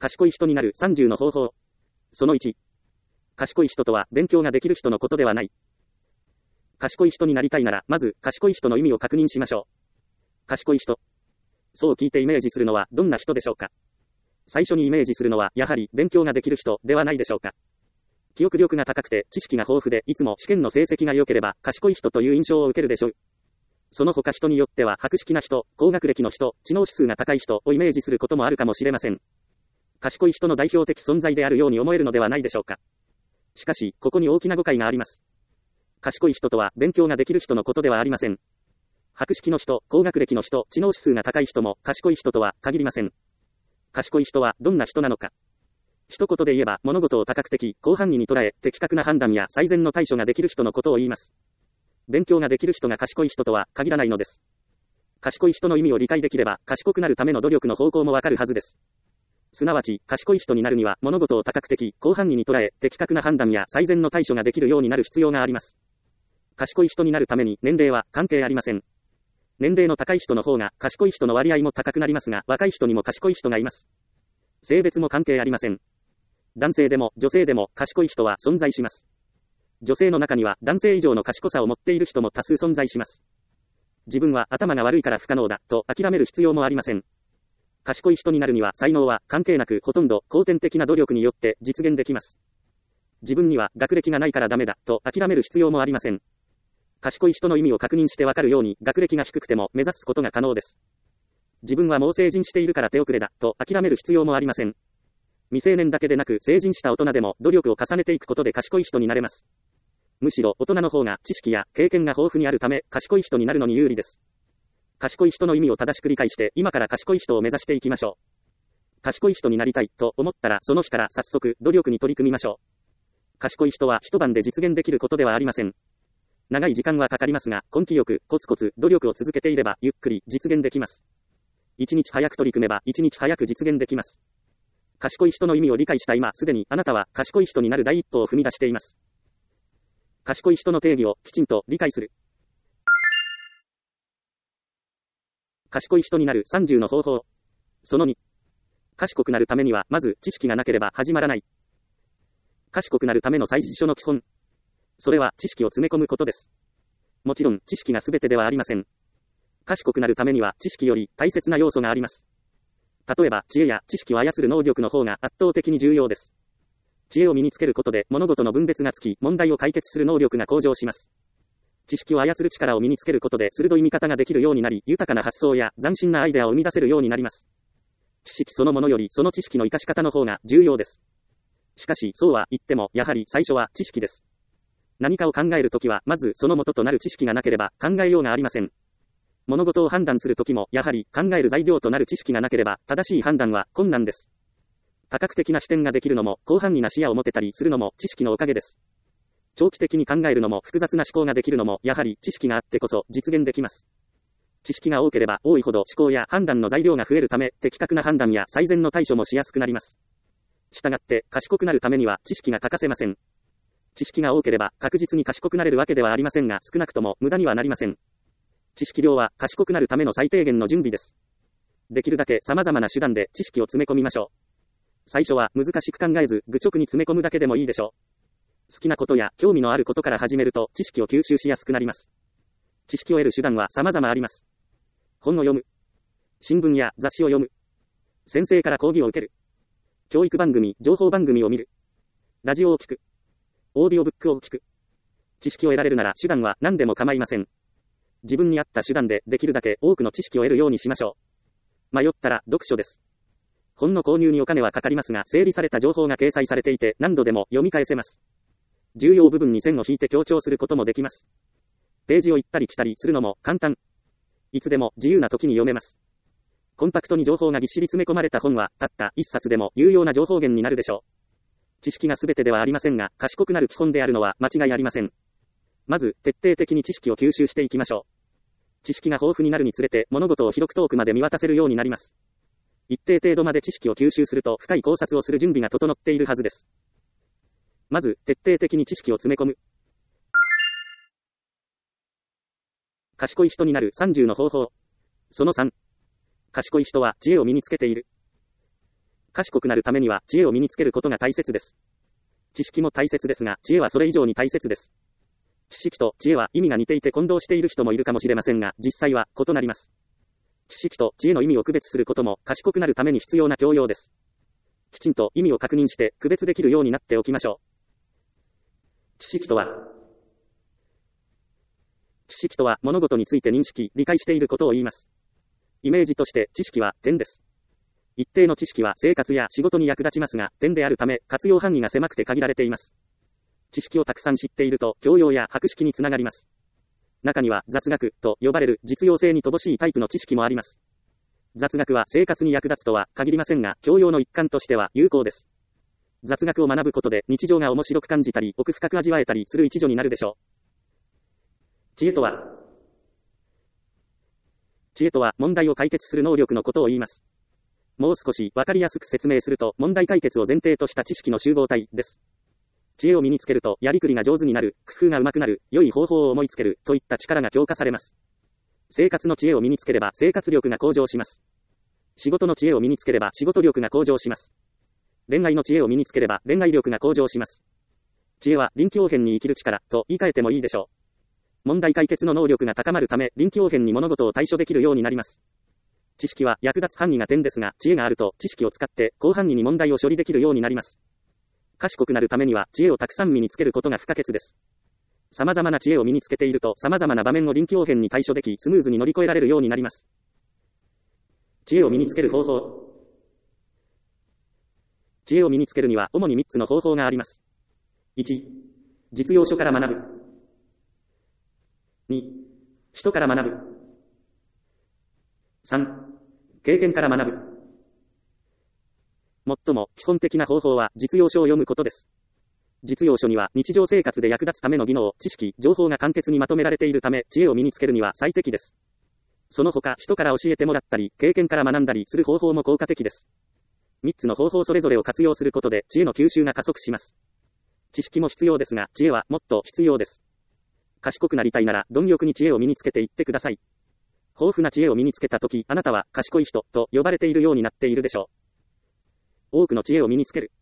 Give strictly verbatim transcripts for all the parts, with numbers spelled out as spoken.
賢い人になるさんじゅうの方法。そのいち。賢い人とは勉強ができる人のことではない。賢い人になりたいなら、まず賢い人の意味を確認しましょう。賢い人。そう聞いてイメージするのはどんな人でしょうか。最初にイメージするのはやはり勉強ができる人ではないでしょうか。記憶力が高くて知識が豊富でいつも試験の成績が良ければ賢い人という印象を受けるでしょう。その他人によっては博識な人、高学歴の人、知能指数が高い人をイメージすることもあるかもしれません。賢い人の代表的存在であるように思えるのではないでしょうか。しかし、ここに大きな誤解があります。賢い人とは勉強ができる人のことではありません。博識の人、高学歴の人、知能指数が高い人も賢い人とは限りません。賢い人はどんな人なのか。一言で言えば、物事を多角的、広範囲に捉え、的確な判断や最善の対処ができる人のことを言います。勉強ができる人が賢い人とは限らないのです。賢い人の意味を理解できれば、賢くなるための努力の方向もわかるはずです。すなわち、賢い人になるには、物事を多角的、広範囲に捉え、的確な判断や最善の対処ができるようになる必要があります。賢い人になるために、年齢は関係ありません。年齢の高い人の方が、賢い人の割合も高くなりますが、若い人にも賢い人がいます。性別も関係ありません。男性でも、女性でも、賢い人は存在します。女性の中には、男性以上の賢さを持っている人も多数存在します。自分は頭が悪いから不可能だ、と諦める必要もありません。賢い人になるには、才能は関係なく、ほとんど後天的な努力によって実現できます。自分には学歴がないからダメだ、と諦める必要もありません。賢い人の意味を確認してわかるように、学歴が低くても目指すことが可能です。自分はもう成人しているから手遅れだ、と諦める必要もありません。未成年だけでなく成人した大人でも努力を重ねていくことで賢い人になれます。むしろ大人の方が知識や経験が豊富にあるため、賢い人になるのに有利です。賢い人の意味を正しく理解して、今から賢い人を目指していきましょう。賢い人になりたいと思ったら、その日から早速努力に取り組みましょう。賢い人は一晩で実現できることではありません。長い時間はかかりますが、根気よくコツコツ努力を続けていればゆっくり実現できます。一日早く取り組めば一日早く実現できます。賢い人の意味を理解した今、すでにあなたは賢い人になる第一歩を踏み出しています。賢い人の定義をきちんと理解する。賢い人になるさんじゅうの方法。そのに。賢くなるためには、まず知識がなければ始まらない。賢くなるための最初の基本。それは知識を詰め込むことです。もちろん知識が全てではありません。賢くなるためには知識より大切な要素があります。例えば知恵や知識を操る能力の方が圧倒的に重要です。知恵を身につけることで物事の分別がつき、問題を解決する能力が向上します。知識を操る力を身につけることで鋭い見方ができるようになり、豊かな発想や斬新なアイデアを生み出せるようになります。知識そのものよりその知識の活かし方の方が重要です。しかしそうは言ってもやはり最初は知識です。何かを考えるときはまずその元となる知識がなければ考えようがありません。物事を判断するときもやはり考える材料となる知識がなければ正しい判断は困難です。多角的な視点ができるのも広範囲な視野を持てたりするのも知識のおかげです。長期的に考えるのも複雑な思考ができるのもやはり知識があってこそ実現できます。知識が多ければ多いほど思考や判断の材料が増えるため的確な判断や最善の対処もしやすくなります。したがって賢くなるためには知識が欠かせません。知識が多ければ確実に賢くなれるわけではありませんが少なくとも無駄にはなりません。知識量は賢くなるための最低限の準備です。できるだけ様々な手段で知識を詰め込みましょう。最初は難しく考えず愚直に詰め込むだけでもいいでしょう。好きなことや興味のあることから始めると知識を吸収しやすくなります。知識を得る手段は様々あります。本を読む。新聞や雑誌を読む。先生から講義を受ける。教育番組、情報番組を見る。ラジオを聞く。オーディオブックを聞く。知識を得られるなら手段は何でも構いません。自分に合った手段でできるだけ多くの知識を得るようにしましょう。迷ったら読書です。本の購入にお金はかかりますが、整理された情報が掲載されていて何度でも読み返せます。重要部分に線を引いて強調することもできます。ページを行ったり来たりするのも簡単。いつでも自由な時に読めます。コンパクトに情報がぎっしり詰め込まれた本は、たった一冊でも有用な情報源になるでしょう。知識が全てではありませんが、賢くなる基本であるのは間違いありません。まず、徹底的に知識を吸収していきましょう。知識が豊富になるにつれて、物事を広く遠くまで見渡せるようになります。一定程度まで知識を吸収すると、深い考察をする準備が整っているはずです。まず、徹底的に知識を詰め込む。賢い人になるさんじゅうの方法。そのさん。賢い人は知恵を身につけている。 賢くなるためには知恵を身につけることが大切です。知識も大切ですが、知恵はそれ以上に大切です。知識と知恵は意味が似ていて混同している人もいるかもしれませんが、実際は異なります。知識と知恵の意味を区別することも賢くなるために必要な教養です。きちんと意味を確認して区別できるようになっておきましょう。知識とは、知識とは物事について認識、理解していることを言います。イメージとして知識は点です。一定の知識は生活や仕事に役立ちますが、点であるため活用範囲が狭くて限られています。知識をたくさん知っていると教養や博識につながります。中には雑学と呼ばれる実用性に乏しいタイプの知識もあります。雑学は生活に役立つとは限りませんが、教養の一環としては有効です。雑学を学ぶことで日常が面白く感じたり、奥深く味わえたりする一助になるでしょう。知恵とは、知恵とは問題を解決する能力のことを言います。もう少しわかりやすく説明すると、問題解決を前提とした知識の集合体です。知恵を身につけると、やりくりが上手になる、工夫が上手くなる、良い方法を思いつける、といった力が強化されます。生活の知恵を身につければ生活力が向上します。仕事の知恵を身につければ仕事力が向上します。恋愛の知恵を身につければ恋愛力が向上します。知恵は臨機応変に生きる力と言い換えてもいいでしょう。問題解決の能力が高まるため、臨機応変に物事を対処できるようになります。知識は役立つ範囲が点ですが、知恵があると知識を使って広範囲に問題を処理できるようになります。賢くなるためには知恵をたくさん身につけることが不可欠です。様々な知恵を身につけていると様々な場面を臨機応変に対処でき、スムーズに乗り越えられるようになります。知恵を身につける方法。知恵を身につけるには主にみっつの方法があります。いち、実用書から学ぶ。に、人から学ぶ。さん、経験から学ぶ。最も基本的な方法は実用書を読むことです。実用書には日常生活で役立つための技能、知識、情報が簡潔にまとめられているため、知恵を身につけるには最適です。その他、人から教えてもらったり、経験から学んだりする方法も効果的です。みっつの方法それぞれを活用することで、知恵の吸収が加速します。知識も必要ですが、知恵はもっと必要です。賢くなりたいなら、貪欲に知恵を身につけていってください。豊富な知恵を身につけたとき、あなたは賢い人と呼ばれているようになっているでしょう。多くの知恵を身につける。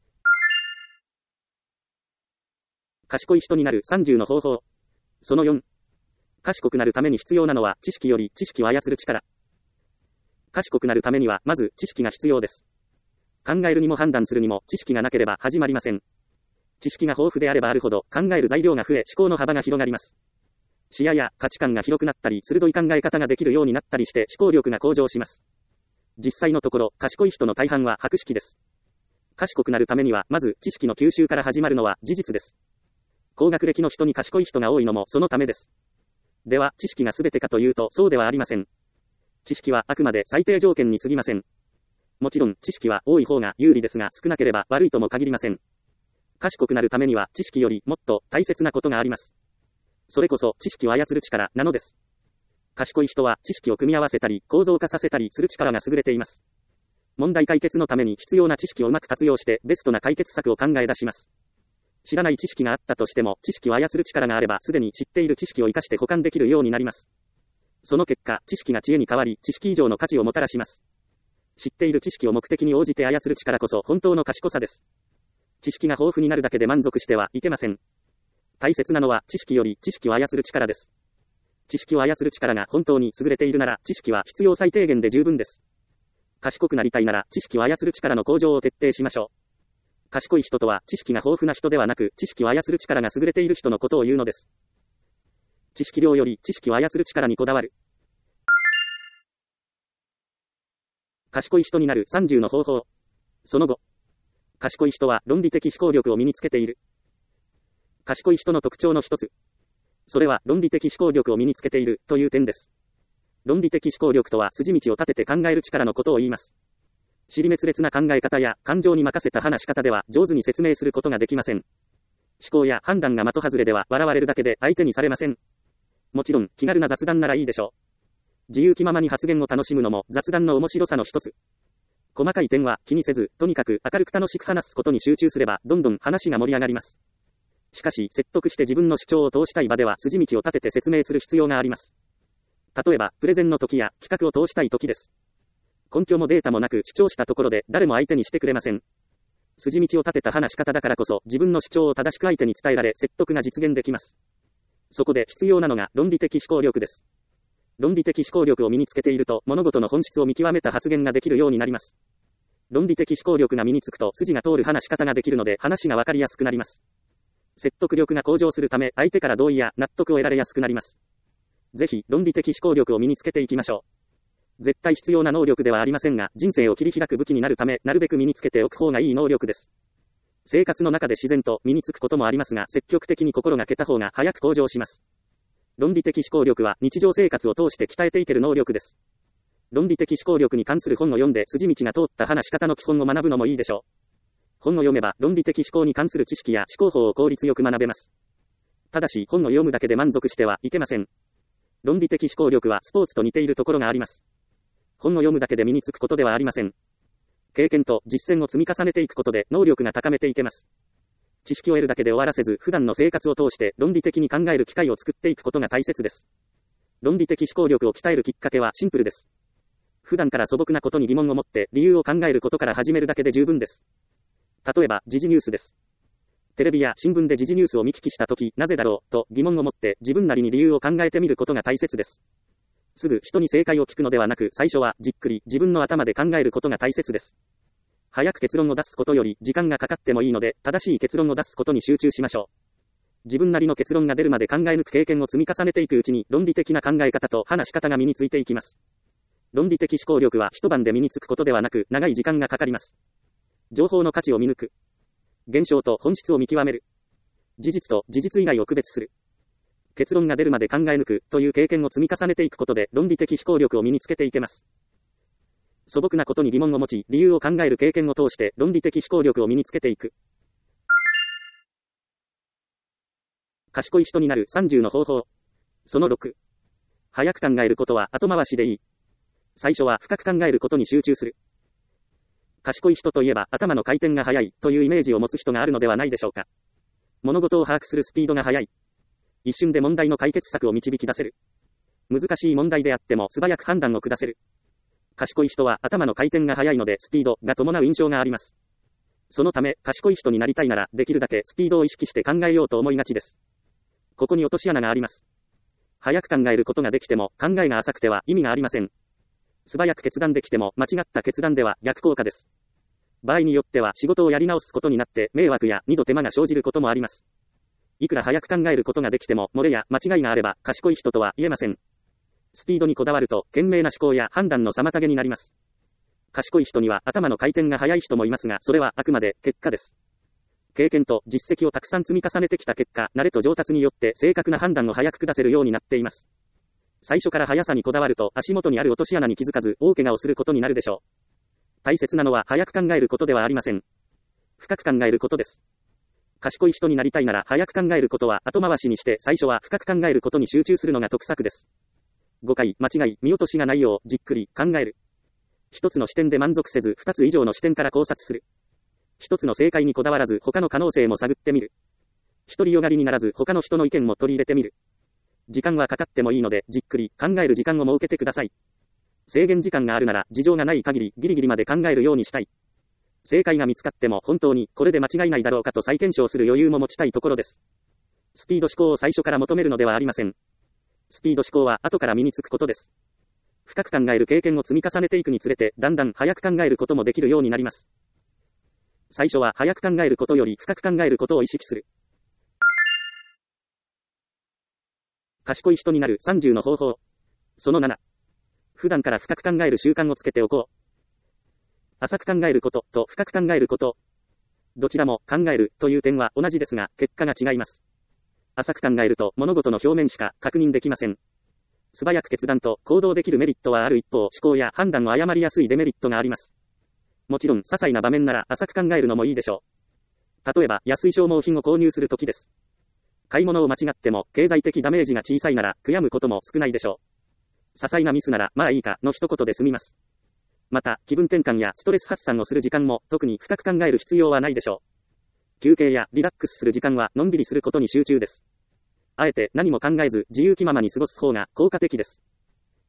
賢い人になるさんじゅうの方法。そのよん。賢くなるために必要なのは知識より知識を操る力。賢くなるためにはまず知識が必要です。考えるにも判断するにも知識がなければ始まりません。知識が豊富であればあるほど考える材料が増え思考の幅が広がります。視野や価値観が広くなったり鋭い考え方ができるようになったりして思考力が向上します。実際のところ賢い人の大半は博識です。賢くなるためにはまず知識の吸収から始まるのは事実です。高学歴の人に賢い人が多いのもそのためです。では知識が全てかというとそうではありません。知識はあくまで最低条件に過ぎません。もちろん知識は多い方が有利ですが少なければ悪いとも限りません。賢くなるためには知識よりもっと大切なことがあります。それこそ知識を操る力なのです。賢い人は知識を組み合わせたり構造化させたりする力が優れています。問題解決のために必要な知識をうまく活用してベストな解決策を考え出します。知らない知識があったとしても知識を操る力があればすでに知っている知識を活かして補完できるようになります。その結果知識が知恵に変わり知識以上の価値をもたらします。知っている知識を目的に応じて操る力こそ本当の賢さです。知識が豊富になるだけで満足してはいけません。大切なのは知識より知識を操る力です。知識を操る力が本当に優れているなら知識は必要最低限で十分です。賢くなりたいなら知識を操る力の向上を徹底しましょう。賢い人とは知識が豊富な人ではなく知識を操る力が優れている人のことを言うのです。知識量より知識を操る力にこだわる。賢い人になるさんじゅうの方法。そのご。賢い人は論理的思考力を身につけている。賢い人の特徴の一つ。それは論理的思考力を身につけているという点です。論理的思考力とは筋道を立てて考える力のことを言います。尻滅裂な考え方や感情に任せた話し方では上手に説明することができません。思考や判断が的外れでは笑われるだけで相手にされません。もちろん気軽な雑談ならいいでしょう。自由気ままに発言を楽しむのも雑談の面白さの一つ。細かい点は気にせず、とにかく明るく楽しく話すことに集中すればどんどん話が盛り上がります。しかし説得して自分の主張を通したい場では筋道を立てて説明する必要があります。例えばプレゼンの時や企画を通したい時です。 根拠もデータもなく主張したところで誰も相手にしてくれません。筋道を立てた話し方だからこそ自分の主張を正しく相手に伝えられ説得が実現できます。そこで必要なのが論理的思考力です。論理的思考力を身につけていると物事の本質を見極めた発言ができるようになります。論理的思考力が身につくと筋が通る話し方ができるので話がわかりやすくなります。説得力が向上するため相手から同意や納得を得られやすくなります。ぜひ論理的思考力を身につけていきましょう。絶対必要な能力ではありませんが、人生を切り開く武器になるため、なるべく身につけておく方がいい能力です。生活の中で自然と身につくこともありますが、積極的に心がけた方が早く向上します。論理的思考力は日常生活を通して鍛えていける能力です。論理的思考力に関する本を読んで筋道が通った話し方の基本を学ぶのもいいでしょう。本を読めば論理的思考に関する知識や思考法を効率よく学べます。ただし本を読むだけで満足してはいけません。論理的思考力はスポーツと似ているところがあります。本を読むだけで身につくことではありません。経験と実践を積み重ねていくことで能力が高めていけます。知識を得るだけで終わらせず、普段の生活を通して論理的に考える機会を作っていくことが大切です。論理的思考力を鍛えるきっかけはシンプルです。普段から素朴なことに疑問を持って理由を考えることから始めるだけで十分です。例えば、時事ニュースです。テレビや新聞で時事ニュースを見聞きしたとき、なぜだろうと疑問を持って自分なりに理由を考えてみることが大切です。すぐ人に正解を聞くのではなく、最初はじっくり自分の頭で考えることが大切です。早く結論を出すことより時間がかかってもいいので、正しい結論を出すことに集中しましょう。自分なりの結論が出るまで考え抜く経験を積み重ねていくうちに、論理的な考え方と話し方が身についていきます。論理的思考力は一晩で身につくことではなく、長い時間がかかります。情報の価値を見抜く。現象と本質を見極める。事実と事実以外を区別する。結論が出るまで考え抜くという経験を積み重ねていくことで論理的思考力を身につけていけます。素朴なことに疑問を持ち、理由を考える経験を通して論理的思考力を身につけていく。賢い人になるさんじゅうの方法。そのろく。早く考えることは後回しでいい。最初は深く考えることに集中する。賢い人といえば頭の回転が速いというイメージを持つ人があるのではないでしょうか。物事を把握するスピードが速い。一瞬で問題の解決策を導き出せる。難しい問題であっても素早く判断を下せる。賢い人は頭の回転が速いのでスピードが伴う印象があります。そのため賢い人になりたいならできるだけスピードを意識して考えようと思いがちです。ここに落とし穴があります。早く考えることができても考えが浅くては意味がありません。素早く決断できても間違った決断では逆効果です。場合によっては仕事をやり直すことになって迷惑や二度手間が生じることもあります。いくら早く考えることができても漏れや間違いがあれば賢い人とは言えません。スピードにこだわると賢明な思考や判断の妨げになります。賢い人には頭の回転が速い人もいますが、それはあくまで結果です。経験と実績をたくさん積み重ねてきた結果、慣れと上達によって正確な判断を早く下せるようになっています。最初から速さにこだわると足元にある落とし穴に気づかず大怪我をすることになるでしょう。大切なのは早く考えることではありません。深く考えることです。賢い人になりたいなら早く考えることは後回しにして最初は深く考えることに集中するのが得策です。誤解、間違い、見落としがないようじっくり考える。一つの視点で満足せず二つ以上の視点から考察する。一つの正解にこだわらず他の可能性も探ってみる。独りよがりにならず他の人の意見も取り入れてみる。時間はかかってもいいのでじっくり考える時間を設けてください。制限時間があるなら事情がない限りギリギリまで考えるようにしたい。正解が見つかっても本当にこれで間違いないだろうかと再検証する余裕も持ちたいところです。スピード思考を最初から求めるのではありません。スピード思考は後から身につくことです。深く考える経験を積み重ねていくにつれてだんだん早く考えることもできるようになります。最初は早く考えることより深く考えることを意識する。賢い人になるさんじゅうの方法。そのなな。普段から深く考える習慣をつけておこう。浅く考えることと深く考えること。どちらも考えるという点は同じですが、結果が違います。浅く考えると物事の表面しか確認できません。素早く決断と行動できるメリットはある一方、思考や判断を誤りやすいデメリットがあります。もちろん、些細な場面なら浅く考えるのもいいでしょう。例えば、安い消耗品を購入するときです。買い物を間違っても、経済的ダメージが小さいなら、悔やむことも少ないでしょう。些細なミスなら、まあいいか、の一言で済みます。また、気分転換やストレス発散をする時間も、特に深く考える必要はないでしょう。休憩やリラックスする時間は、のんびりすることに集中です。あえて何も考えず、自由気ままに過ごす方が効果的です。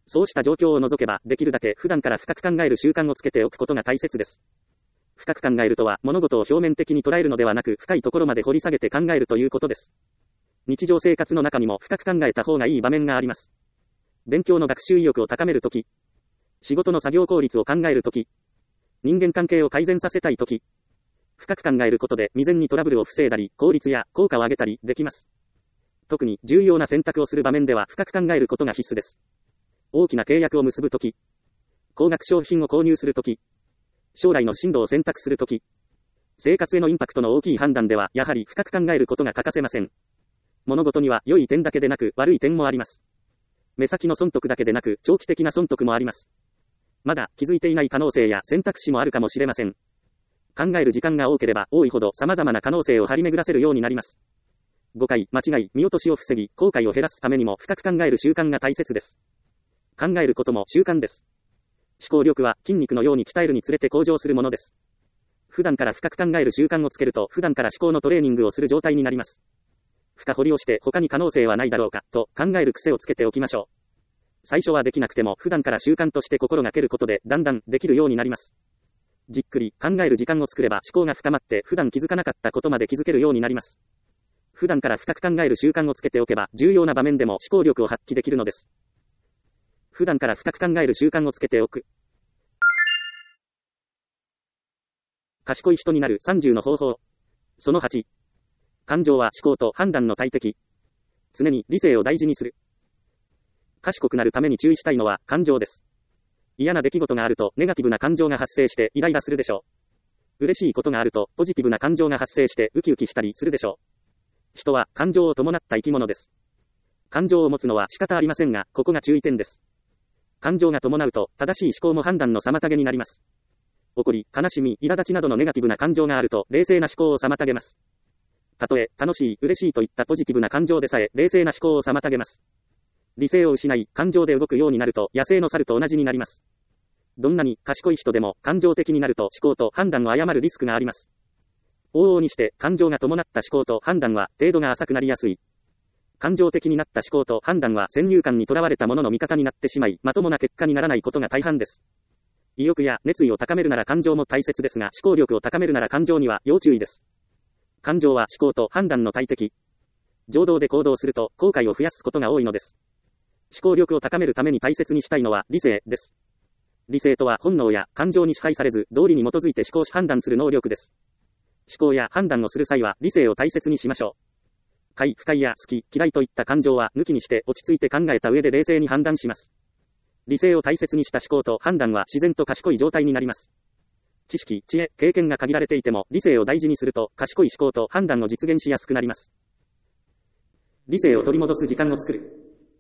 そうした状況を除けば、できるだけ普段から深く考える習慣をつけておくことが大切です。深く考えるとは、物事を表面的に捉えるのではなく、深いところまで掘り下げて考えるということです。日常生活の中にも深く考えた方がいい場面があります。勉強の学習意欲を高めるとき、仕事の作業効率を考えるとき、人間関係を改善させたいとき、深く考えることで未然にトラブルを防いだり、効率や効果を上げたりできます。特に重要な選択をする場面では深く考えることが必須です。大きな契約を結ぶとき、高額商品を購入するとき、将来の進路を選択するとき、生活へのインパクトの大きい判断では、やはり深く考えることが欠かせません。物事には良い点だけでなく悪い点もあります。目先の損得だけでなく長期的な損得もあります。まだ気づいていない可能性や選択肢もあるかもしれません。考える時間が多ければ多いほど様々な可能性を張り巡らせるようになります。誤解、間違い、見落としを防ぎ、後悔を減らすためにも深く考える習慣が大切です。考えることも習慣です。思考力は筋肉のように鍛えるにつれて向上するものです。普段から深く考える習慣をつけると、普段から思考のトレーニングをする状態になります。深掘りをして他に可能性はないだろうか、と考える癖をつけておきましょう。最初はできなくても普段から習慣として心がけることでだんだんできるようになります。じっくり考える時間を作れば思考が深まって普段気づかなかったことまで気づけるようになります。普段から深く考える習慣をつけておけば重要な場面でも思考力を発揮できるのです。普段から深く考える習慣をつけておく。賢い人になるさんじゅうの方法。そのはち。感情は思考と判断の大敵。常に理性を大事にする。賢くなるために注意したいのは感情です。嫌な出来事があるとネガティブな感情が発生してイライラするでしょう。嬉しいことがあるとポジティブな感情が発生してウキウキしたりするでしょう。人は感情を伴った生き物です。感情を持つのは仕方ありませんが、ここが注意点です。感情が伴うと正しい思考も判断の妨げになります。怒り、悲しみ、苛立ちなどのネガティブな感情があると冷静な思考を妨げます。たとえ楽しい、嬉しいといったポジティブな感情でさえ冷静な思考を妨げます。理性を失い、感情で動くようになると、野生の猿と同じになります。どんなに賢い人でも、感情的になると思考と判断を誤るリスクがあります。往々にして、感情が伴った思考と判断は、程度が浅くなりやすい。感情的になった思考と判断は、先入観にとらわれたものの味方になってしまい、まともな結果にならないことが大半です。意欲や熱意を高めるなら感情も大切ですが、思考力を高めるなら感情には要注意です。感情は思考と判断の大敵。情動で行動すると、後悔を増やすことが多いのです。思考力を高めるために大切にしたいのは理性です。理性とは本能や感情に支配されず、道理に基づいて思考し判断する能力です。思考や判断をする際は理性を大切にしましょう。快、不快や好き、嫌いといった感情は抜きにして落ち着いて考えた上で冷静に判断します。理性を大切にした思考と判断は自然と賢い状態になります。知識、知恵、経験が限られていても理性を大事にすると賢い思考と判断を実現しやすくなります。理性を取り戻す時間を作る。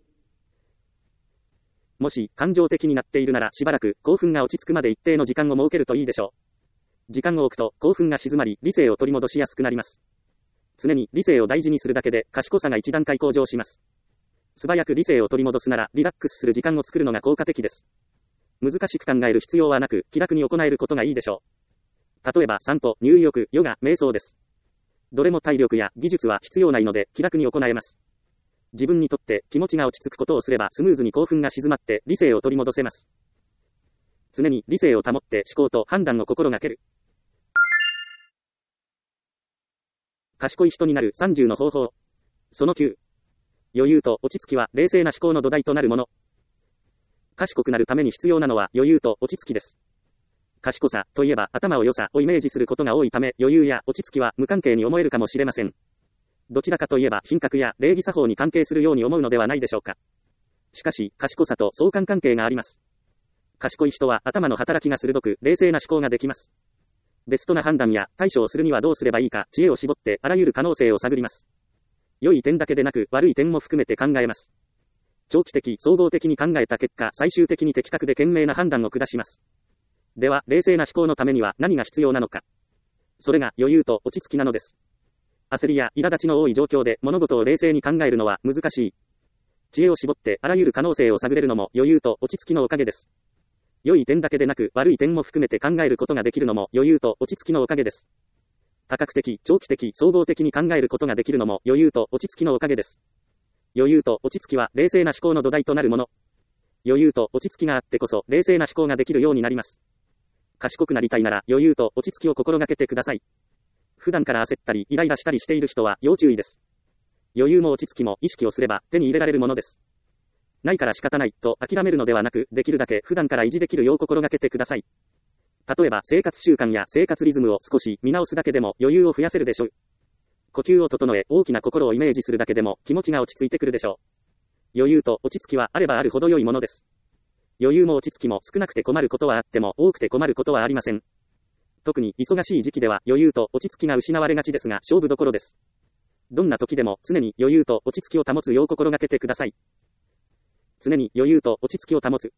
もし感情的になっているならしばらく興奮が落ち着くまで一定の時間を設けるといいでしょう。時間を置くと興奮が静まり理性を取り戻しやすくなります。常に理性を大事にするだけで賢さが一段階向上します。素早く理性を取り戻すならリラックスする時間を作るのが効果的です。難しく考える必要はなく気楽に行えることがいいでしょう。例えば散歩、入浴、ヨガ、瞑想です。どれも体力や技術は必要ないので気楽に行えます。自分にとって気持ちが落ち着くことをすればスムーズに興奮が静まって理性を取り戻せます。常に理性を保って思考と判断を心がける。賢い人になるさんじゅうの方法。そのきゅう。余裕と落ち着きは冷静な思考の土台となるもの。賢くなるために必要なのは余裕と落ち着きです。賢さといえば頭を良さをイメージすることが多いため余裕や落ち着きは無関係に思えるかもしれません。どちらかといえば品格や礼儀作法に関係するように思うのではないでしょうか。しかし、賢さと相関関係があります。賢い人は頭の働きが鋭く、冷静な思考ができます。ベストな判断や対処をするにはどうすればいいか、知恵を絞ってあらゆる可能性を探ります。良い点だけでなく悪い点も含めて考えます。長期的、総合的に考えた結果、最終的に的確で賢明な判断を下します。では、冷静な思考のためには何が必要なのか。それが余裕と落ち着きなのです。焦りや苛立ちの多い状況で物事を冷静に考えるのは難しい。知恵を絞ってあらゆる可能性を探れるのも余裕と落ち着きのおかげです。良い点だけでなく悪い点も含めて考えることができるのも余裕と落ち着きのおかげです。多角的、長期的、総合的に考えることができるのも余裕と落ち着きのおかげです。余裕と落ち着きは冷静な思考の土台となるもの。 余裕と落ち着きがあってこそ冷静な思考ができるようになります。賢くなりたいなら余裕と落ち着きを心がけてください。普段から焦ったりイライラしたりしている人は要注意です。余裕も落ち着きも意識をすれば手に入れられるものです。ないから仕方ないと諦めるのではなく、できるだけ普段から維持できるよう心がけてください。例えば生活習慣や生活リズムを少し見直すだけでも余裕を増やせるでしょう。呼吸を整え、大きな心をイメージするだけでも気持ちが落ち着いてくるでしょう。余裕と落ち着きはあればあるほど良いものです。余裕も落ち着きも少なくて困ることはあっても多くて困ることはありません。特に忙しい時期では余裕と落ち着きが失われがちですが勝負どころです。どんな時でも常に余裕と落ち着きを保つよう心がけてください。常に余裕と落ち着きを保つ。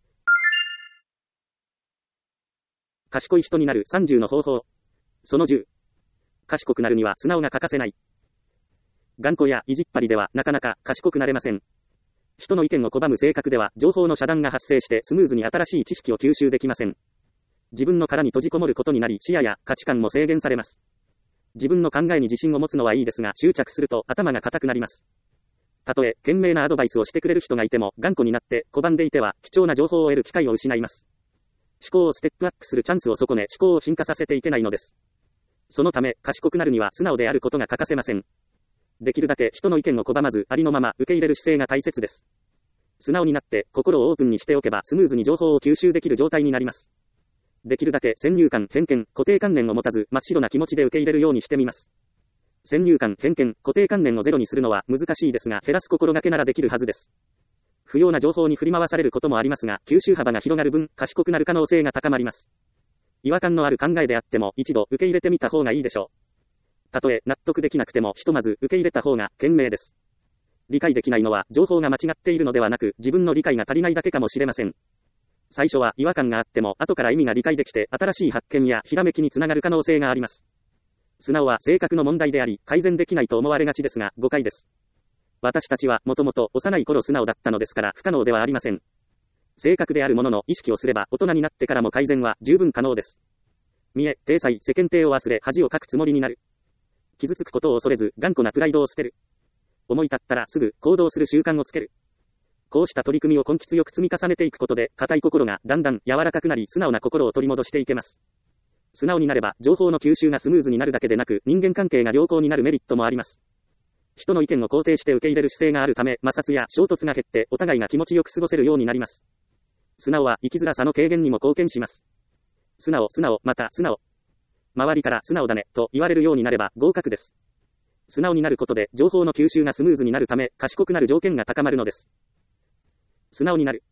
賢い人になるさんじゅうの方法。そのじゅう。賢くなるには素直が欠かせない。頑固や意地っ張りではなかなか賢くなれません。人の意見を拒む性格では情報の遮断が発生してスムーズに新しい知識を吸収できません。自分の殻に閉じこもることになり視野や価値観も制限されます。自分の考えに自信を持つのはいいですが執着すると頭が固くなります。たとえ賢明なアドバイスをしてくれる人がいても頑固になって拒んでいては貴重な情報を得る機会を失います。思考をステップアップするチャンスを損ね思考を進化させていけないのです。そのため賢くなるには素直であることが欠かせません。できるだけ人の意見を拒まずありのまま受け入れる姿勢が大切です。素直になって心をオープンにしておけばスムーズに情報を吸収できる状態になります。できるだけ先入観、偏見、固定観念を持たず真っ白な気持ちで受け入れるようにしてみます。先入観、偏見、固定観念をゼロにするのは難しいですが減らす心がけならできるはずです。不要な情報に振り回されることもありますが吸収幅が広がる分賢くなる可能性が高まります。違和感のある考えであっても一度受け入れてみた方がいいでしょう。たとえ納得できなくてもひとまず受け入れた方が賢明です。理解できないのは情報が間違っているのではなく自分の理解が足りないだけかもしれません。最初は違和感があっても後から意味が理解できて新しい発見やひらめきにつながる可能性があります。素直は性格の問題であり改善できないと思われがちですが誤解です。私たちはもともと幼い頃素直だったのですから不可能ではありません。性格であるものの意識をすれば大人になってからも改善は十分可能です。見栄、体裁、世間体を忘れ恥をかくつもりになる。傷つくことを恐れず頑固なプライドを捨てる。思い立ったらすぐ行動する習慣をつける。こうした取り組みを根気強く積み重ねていくことで固い心がだんだん柔らかくなり素直な心を取り戻していけます。素直になれば情報の吸収がスムーズになるだけでなく人間関係が良好になるメリットもあります。人の意見を肯定して受け入れる姿勢があるため摩擦や衝突が減ってお互いが気持ちよく過ごせるようになります。素直は生きづらさの軽減にも貢献します。素直、素直、また素直。周りから素直だねと言われるようになれば合格です。素直になることで情報の吸収がスムーズになるため賢くなる条件が高まるのです。素直になる。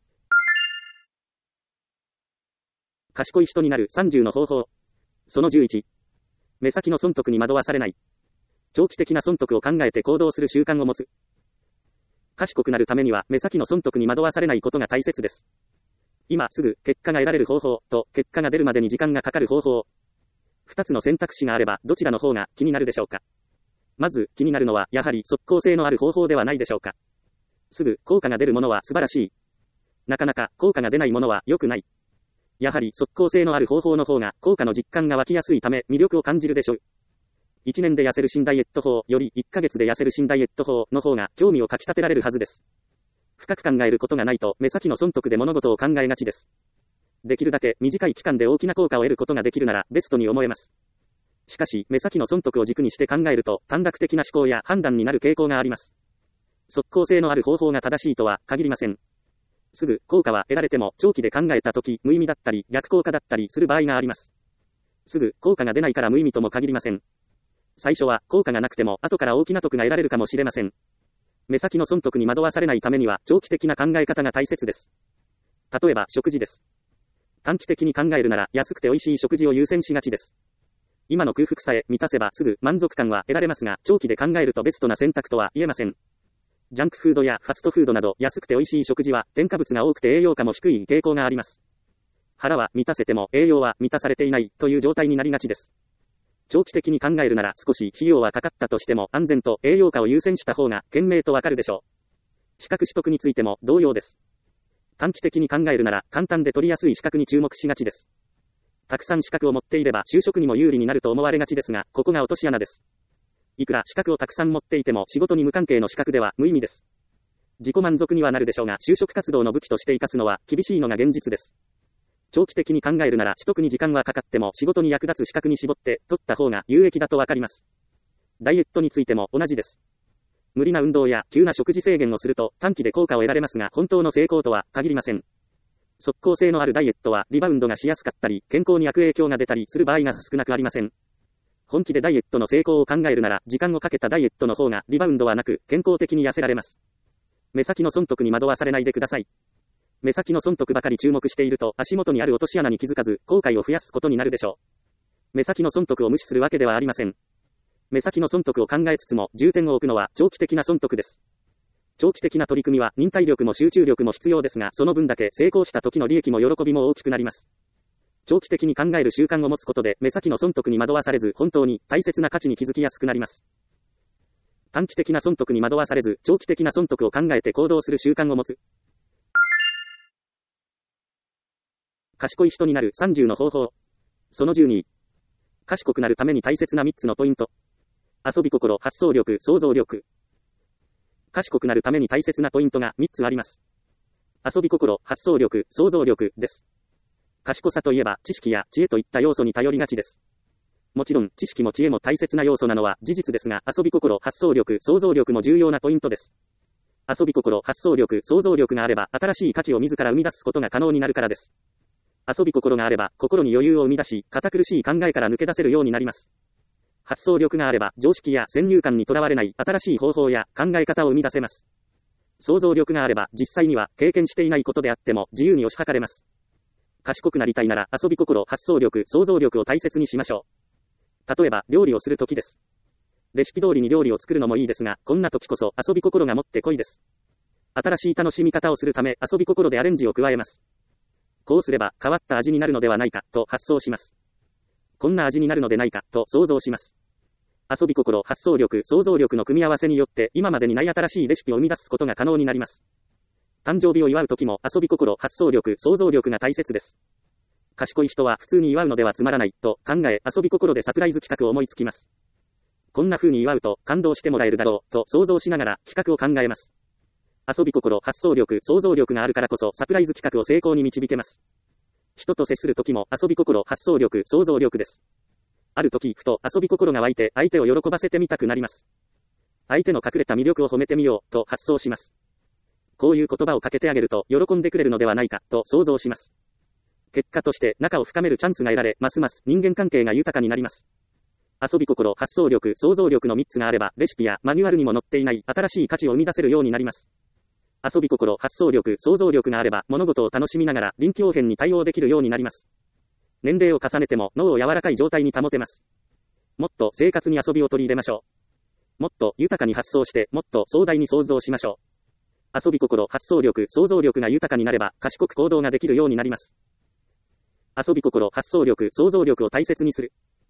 賢い人になるさんじゅうの方法。そのじゅういち。目先の損得に惑わされない。長期的な損得を考えて行動する習慣を持つ。賢くなるためには目先の損得に惑わされないことが大切です。今すぐ結果が得られる方法と結果が出るまでに時間がかかる方法。二つの選択肢があればどちらの方が気になるでしょうか。まず気になるのはやはり即効性のある方法ではないでしょうか。すぐ効果が出るものは素晴らしい。なかなか効果が出ないものは良くない。やはり即効性のある方法の方が効果の実感が湧きやすいため魅力を感じるでしょう。いちねんで痩せる新ダイエット法よりいっかげつで痩せる新ダイエット法の方が興味をかき立てられるはずです。深く考えることがないと目先の損得で物事を考えがちです。できるだけ短い期間で大きな効果を得ることができるならベストに思えます。しかし目先の損得を軸にして考えると短絡的な思考や判断になる傾向があります。即効性のある方法が正しいとは限りません。すぐ効果は得られても長期で考えたとき無意味だったり逆効果だったりする場合があります。すぐ効果が出ないから無意味とも限りません。最初は効果がなくても後から大きな得が得られるかもしれません。目先の損得に惑わされないためには長期的な考え方が大切です。例えば食事です。短期的に考えるなら安くて美味しい食事を優先しがちです。今の空腹さえ満たせばすぐ満足感は得られますが長期で考えるとベストな選択とは言えません。ジャンクフードやファストフードなど安くて美味しい食事は添加物が多くて栄養価も低い傾向があります。腹は満たせても栄養は満たされていないという状態になりがちです。長期的に考えるなら少し費用はかかったとしても安全と栄養価を優先した方が賢明とわかるでしょう。資格取得についても同様です。短期的に考えるなら簡単で取りやすい資格に注目しがちです。たくさん資格を持っていれば就職にも有利になると思われがちですが、ここが落とし穴です。いくら資格をたくさん持っていても仕事に無関係の資格では無意味です。 自己満足にはなるでしょうが、就職活動の武器として活かすのは厳しいのが現実です。長期的に考えるなら取得に時間はかかっても仕事に役立つ資格に絞って取った方が有益だとわかります。ダイエットについても同じです。無理な運動や急な食事制限をすると短期で効果を得られますが、本当の成功とは限りません。即効性のあるダイエットはリバウンドがしやすかったり、健康に悪影響が出たりする場合が少なくありません。本気でダイエットの成功を考えるなら、時間をかけたダイエットの方がリバウンドはなく、健康的に痩せられます。目先の損得に惑わされないでください。目先の損得ばかり注目していると、足元にある落とし穴に気づかず、後悔を増やすことになるでしょう。目先の損得を無視するわけではありません。目先の損得を考えつつも、重点を置くのは長期的な損得です。長期的な取り組みは忍耐力も集中力も必要ですが、その分だけ成功した時の利益も喜びも大きくなります。長期的に考える習慣を持つことで、目先の損得に惑わされず、本当に大切な価値に気づきやすくなります。短期的な損得に惑わされず、長期的な損得を考えて行動する習慣を持つ。賢い人になるさんじゅうの方法。そのじゅうに。賢くなるために大切なみっつのポイント。遊び心、発想力、想像力。賢くなるために大切なポイントがみっつあります。遊び心、発想力、想像力です。賢さといえば知識や知恵といった要素に頼りがちです。もちろん知識も知恵も大切な要素なのは事実ですが、遊び心、発想力、想像力も重要なポイントです。遊び心、発想力、想像力があれば新しい価値を自ら生み出すことが可能になるからです。遊び心があれば心に余裕を生み出し、堅苦しい考えから抜け出せるようになります。発想力があれば常識や先入観にとらわれない新しい方法や考え方を生み出せます。想像力があれば実際には経験していないことであっても自由に推し量れます。賢くなりたいなら遊び心、発想力、想像力を大切にしましょう。例えば料理をするときです。レシピ通りに料理を作るのもいいですが、こんな時こそ遊び心がもってこいです。新しい楽しみ方をするため遊び心でアレンジを加えます。こうすれば変わった味になるのではないかと発想します。こんな味になるのでないかと想像します。遊び心、発想力、想像力の組み合わせによって今までにない新しいレシピを生み出すことが可能になります。誕生日を祝うときも遊び心、発想力、想像力が大切です。賢い人は普通に祝うのではつまらないと考え、遊び心でサプライズ企画を思いつきます。こんな風に祝うと感動してもらえるだろうと想像しながら企画を考えます。遊び心、発想力、想像力があるからこそサプライズ企画を成功に導けます。人と接するときも遊び心、発想力、想像力です。あるときふと遊び心が湧いて相手を喜ばせてみたくなります。相手の隠れた魅力を褒めてみようと発想します。こういう言葉をかけてあげると喜んでくれるのではないかと想像します。結果として仲を深めるチャンスが得られ、ますます人間関係が豊かになります。遊び心、発想力、想像力のみっつがあれば、レシピやマニュアルにも載っていない新しい価値を生み出せるようになります。遊び心、発想力、想像力があれば、物事を楽しみながら臨機応変に対応できるようになります。年齢を重ねても脳を柔らかい状態に保てます。もっと生活に遊びを取り入れましょう。もっと豊かに発想して、もっと壮大に想像しましょう。遊び心、発想力、想像力が豊かになれば、賢く行動ができるようになります。遊び心、発想力、想像力を大切にする。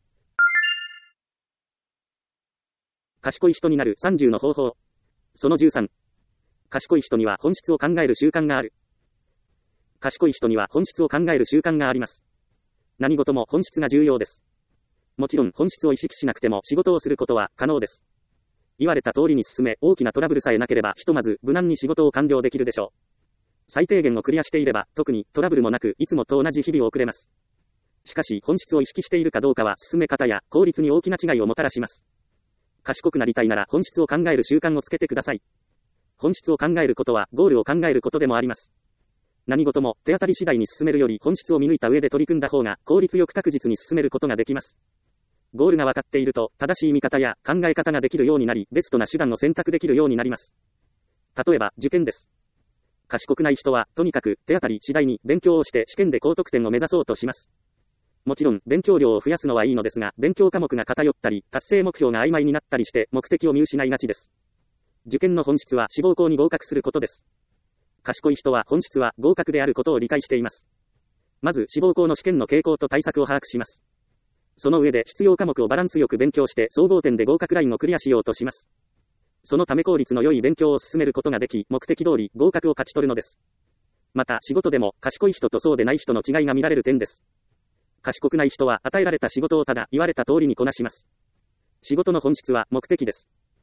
賢い人になるさんじゅうの方法。そのじゅうさん。賢い人には本質を考える習慣がある。賢い人には本質を考える習慣があります。何事も本質が重要です。もちろん本質を意識しなくても仕事をすることは可能です。言われた通りに進め、大きなトラブルさえなければひとまず無難に仕事を完了できるでしょう。最低限をクリアしていれば、特にトラブルもなく、いつもと同じ日々を送れます。しかし、本質を意識しているかどうかは、進め方や効率に大きな違いをもたらします。賢くなりたいなら、本質を考える習慣をつけてください。本質を考えることは、ゴールを考えることでもあります。何事も、手当たり次第に進めるより、本質を見抜いた上で取り組んだ方が、効率よく確実に進めることができます。ゴールが分かっていると、正しい見方や考え方ができるようになり、ベストな手段を選択できるようになります。例えば、受験です。賢くない人は、とにかく、手当たり次第に勉強をして試験で高得点を目指そうとします。もちろん、勉強量を増やすのはいいのですが、勉強科目が偏ったり、達成目標が曖昧になったりして、目的を見失いがちです。受験の本質は志望校に合格することです。賢い人は本質は合格であることを理解しています。まず、志望校の試験の傾向と対策を把握します。その上で必要科目をバランスよく勉強して総合点で合格ラインをクリアしようとします。そのため効率の良い勉強を進めることができ、目的通り合格を勝ち取るのです。また仕事でも賢い人とそうでない人の違いが見られる点です。賢くない人は与えられた仕事をただ言われた通りにこなします。仕事の本質は目的です。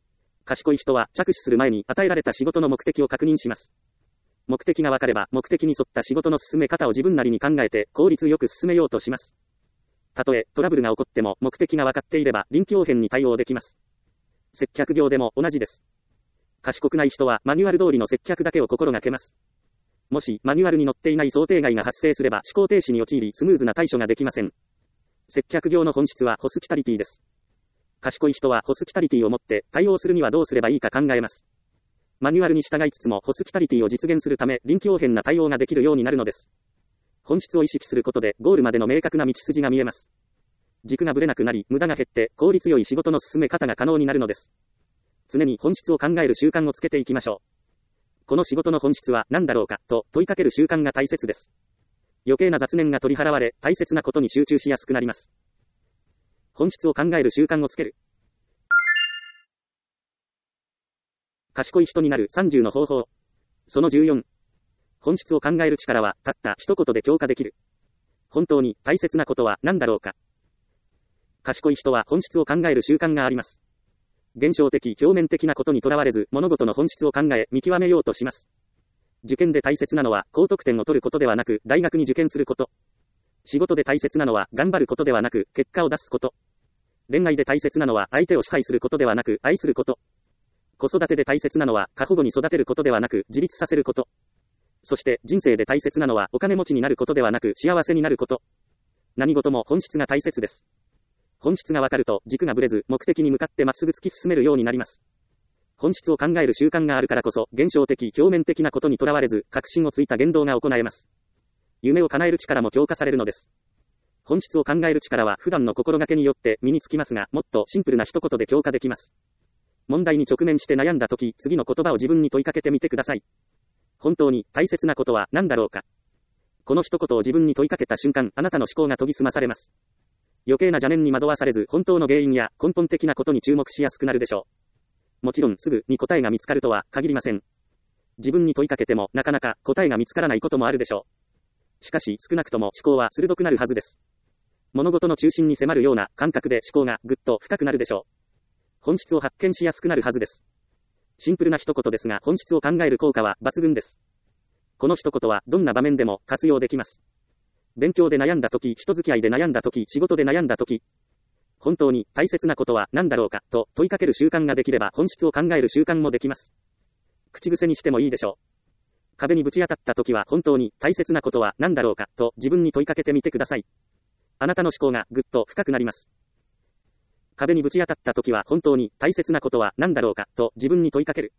賢い人は着手する前に与えられた仕事の目的を確認します。目的が分かれば目的に沿った仕事の進め方を自分なりに考えて効率よく進めようとします。たとえトラブルが起こっても目的が分かっていれば臨機応変に対応できます。接客業でも同じです。賢くない人はマニュアル通りの接客だけを心がけます。もしマニュアルに載っていない想定外が発生すれば思考停止に陥りスムーズな対処ができません。接客業の本質はホスピタリティです。賢い人はホスピタリティを持って対応するにはどうすればいいか考えます。マニュアルに従いつつもホスピタリティを実現するため臨機応変な対応ができるようになるのです。本質を意識することでゴールまでの明確な道筋が見えます。軸がぶれなくなり無駄が減って効率よい仕事の進め方が可能になるのです。常に本質を考える習慣をつけていきましょう。この仕事の本質は何だろうかと問いかける習慣が大切です。余計な雑念が取り払われ大切なことに集中しやすくなります。本質を考える習慣をつける。賢い人になるさんじゅうの方法。そのじゅうよん。本質を考える力はたった一言で強化できる。本当に大切なことは何だろうか。賢い人は本質を考える習慣があります。現象的表面的なことにとらわれず物事の本質を考え見極めようとします。受験で大切なのは高得点を取ることではなく大学に受験すること。仕事で大切なのは頑張ることではなく結果を出すこと。恋愛で大切なのは相手を支配することではなく愛すること。子育てで大切なのは過保護に育てることではなく自立させること。そして人生で大切なのはお金持ちになることではなく幸せになること。何事も本質が大切です。本質がわかると軸がぶれず目的に向かってまっすぐ突き進めるようになります。本質を考える習慣があるからこそ現象的表面的なことにとらわれず確信をついた言動が行えます。夢を叶える力も強化されるのです。本質を考える力は普段の心がけによって身につきますが、もっとシンプルな一言で強化できます。問題に直面して悩んだとき、次の言葉を自分に問いかけてみてください。本当に大切なことは何だろうか。この一言を自分に問いかけた瞬間、あなたの思考が研ぎ澄まされます。余計な邪念に惑わされず、本当の原因や根本的なことに注目しやすくなるでしょう。もちろんすぐに答えが見つかるとは限りません。自分に問いかけてもなかなか答えが見つからないこともあるでしょう。しかし少なくとも思考は鋭くなるはずです。物事の中心に迫るような感覚で思考がぐっと深くなるでしょう。本質を発見しやすくなるはずです。シンプルな一言ですが本質を考える効果は抜群です。この一言はどんな場面でも活用できます。勉強で悩んだとき、人付き合いで悩んだとき、仕事で悩んだとき、本当に大切なことは何だろうかと問いかける習慣ができれば本質を考える習慣もできます。口癖にしてもいいでしょう。壁にぶち当たったときは本当に大切なことは何だろうかと自分に問いかけてみてください。あなたの思考がぐっと深くなります。壁にぶち当たったときは本当に大切なことは何だろうかと自分に問いかける。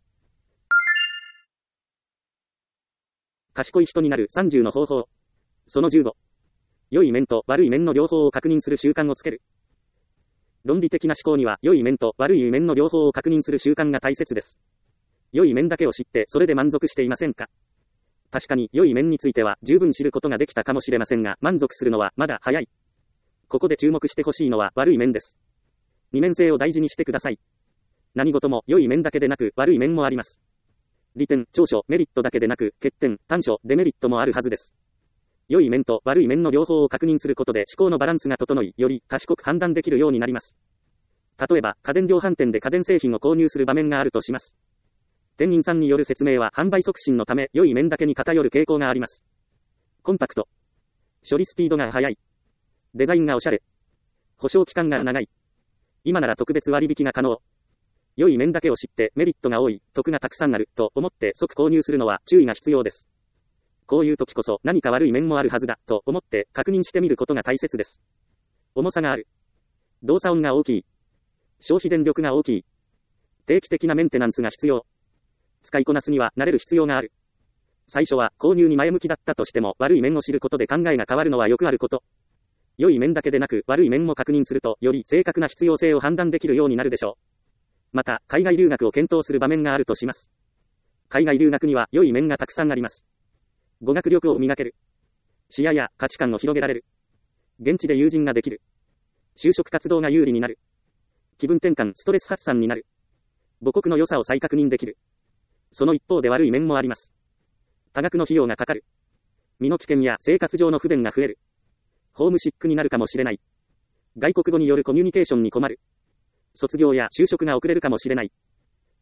賢い人になるさんじゅうの方法。そのじゅうご。良い面と悪い面の両方を確認する習慣をつける。論理的な思考には良い面と悪い面の両方を確認する習慣が大切です。良い面だけを知ってそれで満足していませんか？確かに良い面については十分知ることができたかもしれませんが満足するのはまだ早い。ここで注目してほしいのは悪い面です。二面性を大事にしてください。何事も良い面だけでなく悪い面もあります。利点、長所、メリットだけでなく欠点、短所、デメリットもあるはずです。良い面と悪い面の両方を確認することで思考のバランスが整い、より賢く判断できるようになります。例えば、家電量販店で家電製品を購入する場面があるとします。店員さんによる説明は販売促進のため良い面だけに偏る傾向があります。コンパクト。処理スピードが速い。デザインがおしゃれ。保証期間が長い。今なら特別割引が可能。良い面だけを知ってメリットが多い、得がたくさんあると思って即購入するのは注意が必要です。こういう時こそ何か悪い面もあるはずだと思って確認してみることが大切です。重さがある。動作音が大きい。消費電力が大きい。定期的なメンテナンスが必要。使いこなすには慣れる必要がある。最初は購入に前向きだったとしても悪い面を知ることで考えが変わるのはよくあること。良い面だけでなく悪い面も確認するとより正確な必要性を判断できるようになるでしょう。また、海外留学を検討する場面があるとします。海外留学には良い面がたくさんあります。語学力を磨ける。視野や価値観を広げられる。現地で友人ができる。就職活動が有利になる。気分転換、ストレス発散になる。母国の良さを再確認できる。その一方で悪い面もあります。多額の費用がかかる。身の危険や生活上の不便が増える。ホームシックになるかもしれない。外国語によるコミュニケーションに困る。卒業や就職が遅れるかもしれない。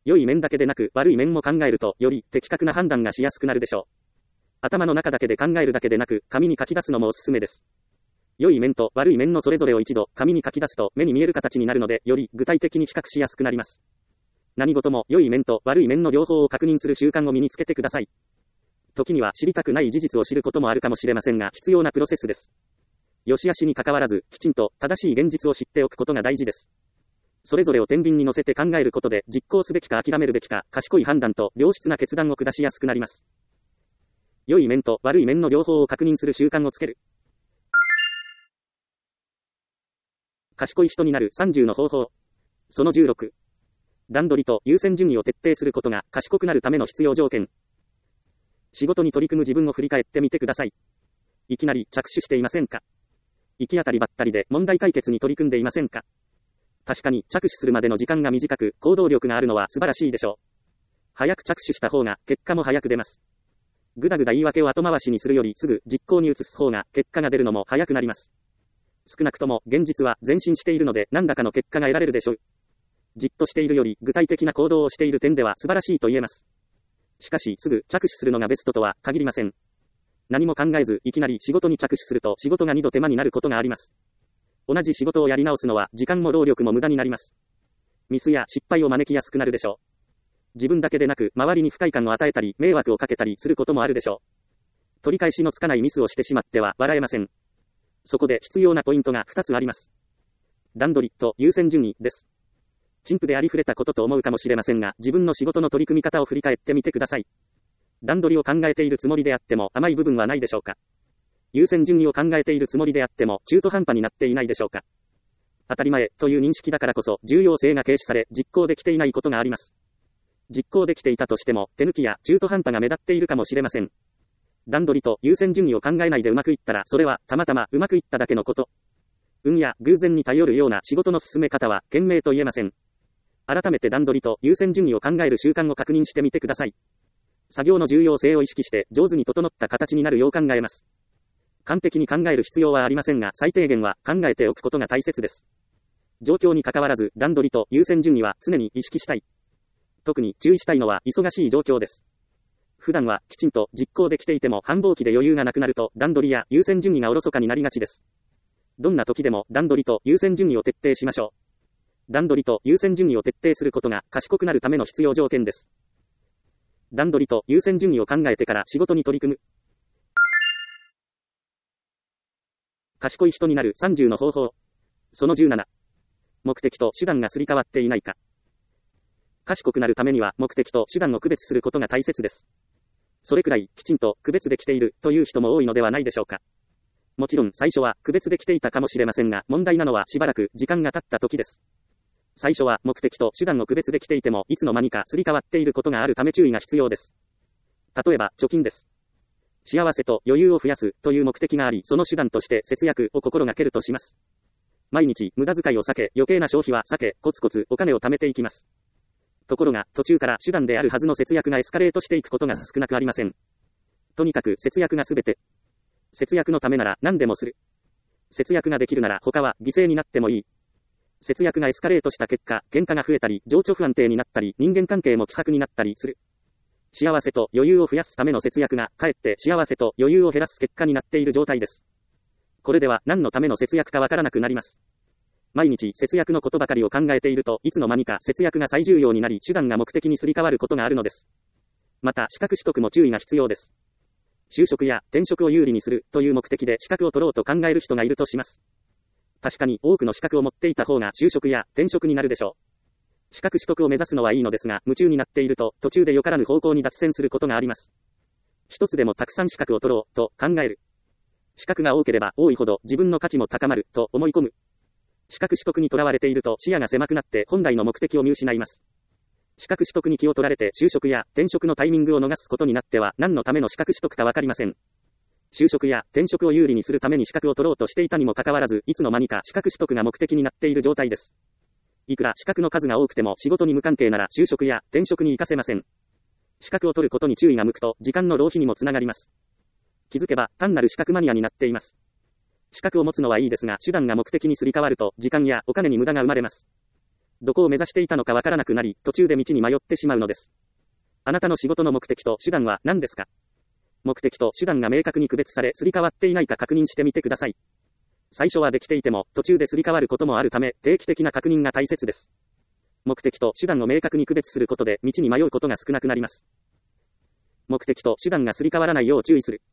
良い面だけでなく悪い面も考えると、より的確な判断がしやすくなるでしょう。頭の中だけで考えるだけでなく、紙に書き出すのもおすすめです。良い面と悪い面のそれぞれを一度、紙に書き出すと目に見える形になるので、より具体的に比較しやすくなります。何事も良い面と悪い面の両方を確認する習慣を身につけてください。時には知りたくない事実を知ることもあるかもしれませんが、必要なプロセスです。良し悪しに関わらず、きちんと正しい現実を知っておくことが大事です。それぞれを天秤に乗せて考えることで、実行すべきか諦めるべきか、賢い判断と良質な決断を下しやすくなります。良い面と悪い面の両方を確認する習慣をつける。賢い人になるさんじゅうの方法。そのじゅうろく。段取りと優先順位を徹底することが賢くなるための必要条件。仕事に取り組む自分を振り返ってみてください。いきなり着手していませんか？行き当たりばったりで問題解決に取り組んでいませんか？確かに着手するまでの時間が短く行動力があるのは素晴らしいでしょう。早く着手した方が結果も早く出ます。ぐだぐだ言い訳を後回しにするよりすぐ実行に移す方が結果が出るのも早くなります。少なくとも現実は前進しているので何らかの結果が得られるでしょう。じっとしているより具体的な行動をしている点では素晴らしいと言えます。しかしすぐ着手するのがベストとは限りません。何も考えずいきなり仕事に着手すると仕事がにど手間になることがあります。同じ仕事をやり直すのは時間も労力も無駄になります。ミスや失敗を招きやすくなるでしょう。自分だけでなく周りに不快感を与えたり迷惑をかけたりすることもあるでしょう。取り返しのつかないミスをしてしまっては笑えません。そこで必要なポイントがふたつあります。段取りと優先順位です。陳腐でありふれたことと思うかもしれませんが、自分の仕事の取り組み方を振り返ってみてください。段取りを考えているつもりであっても甘い部分はないでしょうか。優先順位を考えているつもりであっても中途半端になっていないでしょうか。当たり前という認識だからこそ重要性が軽視され実行できていないことがあります。実行できていたとしても手抜きや中途半端が目立っているかもしれません。段取りと優先順位を考えないでうまくいったらそれはたまたまうまくいっただけのこと。運や偶然に頼るような仕事の進め方は賢明と言えません。改めて段取りと優先順位を考える習慣を確認してみてください。作業の重要性を意識して上手に整った形になるよう考えます。完璧に考える必要はありませんが、最低限は考えておくことが大切です。状況に関わらず段取りと優先順位は常に意識したい。特に注意したいのは忙しい状況です。普段はきちんと実行できていても繁忙期で余裕がなくなると段取りや優先順位がおろそかになりがちです。どんな時でも段取りと優先順位を徹底しましょう。段取りと優先順位を徹底することが賢くなるための必要条件です。段取りと優先順位を考えてから仕事に取り組む。賢い人になるさんじゅうの方法。そのじゅうなな。目的と手段がすり替わっていないか。賢くなるためには目的と手段を区別することが大切です。それくらいきちんと区別できているという人も多いのではないでしょうか。もちろん最初は区別できていたかもしれませんが、問題なのはしばらく時間が経った時です。最初は目的と手段を区別できていてもいつの間にかすり替わっていることがあるため注意が必要です。例えば貯金です。幸せと余裕を増やすという目的があり、その手段として節約を心がけるとします。毎日無駄遣いを避け、余計な消費は避け、コツコツお金を貯めていきます。ところが途中から手段であるはずの節約がエスカレートしていくことが少なくありません。とにかく節約がすべて。節約のためなら何でもする。節約ができるなら他は犠牲になってもいい。節約がエスカレートした結果、喧嘩が増えたり、情緒不安定になったり、人間関係も希薄になったりする。幸せと余裕を増やすための節約が、かえって幸せと余裕を減らす結果になっている状態です。これでは何のための節約かわからなくなります。毎日節約のことばかりを考えていると、いつの間にか節約が最重要になり、手段が目的にすり替わることがあるのです。また、資格取得も注意が必要です。就職や転職を有利にするという目的で資格を取ろうと考える人がいるとします。確かに多くの資格を持っていた方が就職や転職になるでしょう。資格取得を目指すのはいいのですが、夢中になっていると途中でよからぬ方向に脱線することがあります。一つでもたくさん資格を取ろうと考える。資格が多ければ多いほど自分の価値も高まると思い込む。資格取得にとらわれていると視野が狭くなって本来の目的を見失います。資格取得に気を取られて就職や転職のタイミングを逃すことになっては何のための資格取得かわかりません。就職や転職を有利にするために資格を取ろうとしていたにもかかわらず、いつの間にか資格取得が目的になっている状態です。いくら資格の数が多くても仕事に無関係なら就職や転職に活かせません。資格を取ることに注意が向くと時間の浪費にもつながります。気づけば単なる資格マニアになっています。資格を持つのはいいですが、手段が目的にすり替わると時間やお金に無駄が生まれます。 どこを目指していたのかわからなくなり、途中で道に迷ってしまうのです。あなたの仕事の目的と手段は何ですか？目的と手段が明確に区別され、すり替わっていないか確認してみてください。最初はできていても、途中ですり替わることもあるため、定期的な確認が大切です。目的と手段を明確に区別することで、道に迷うことが少なくなります。目的と手段がすり替わらないよう注意する。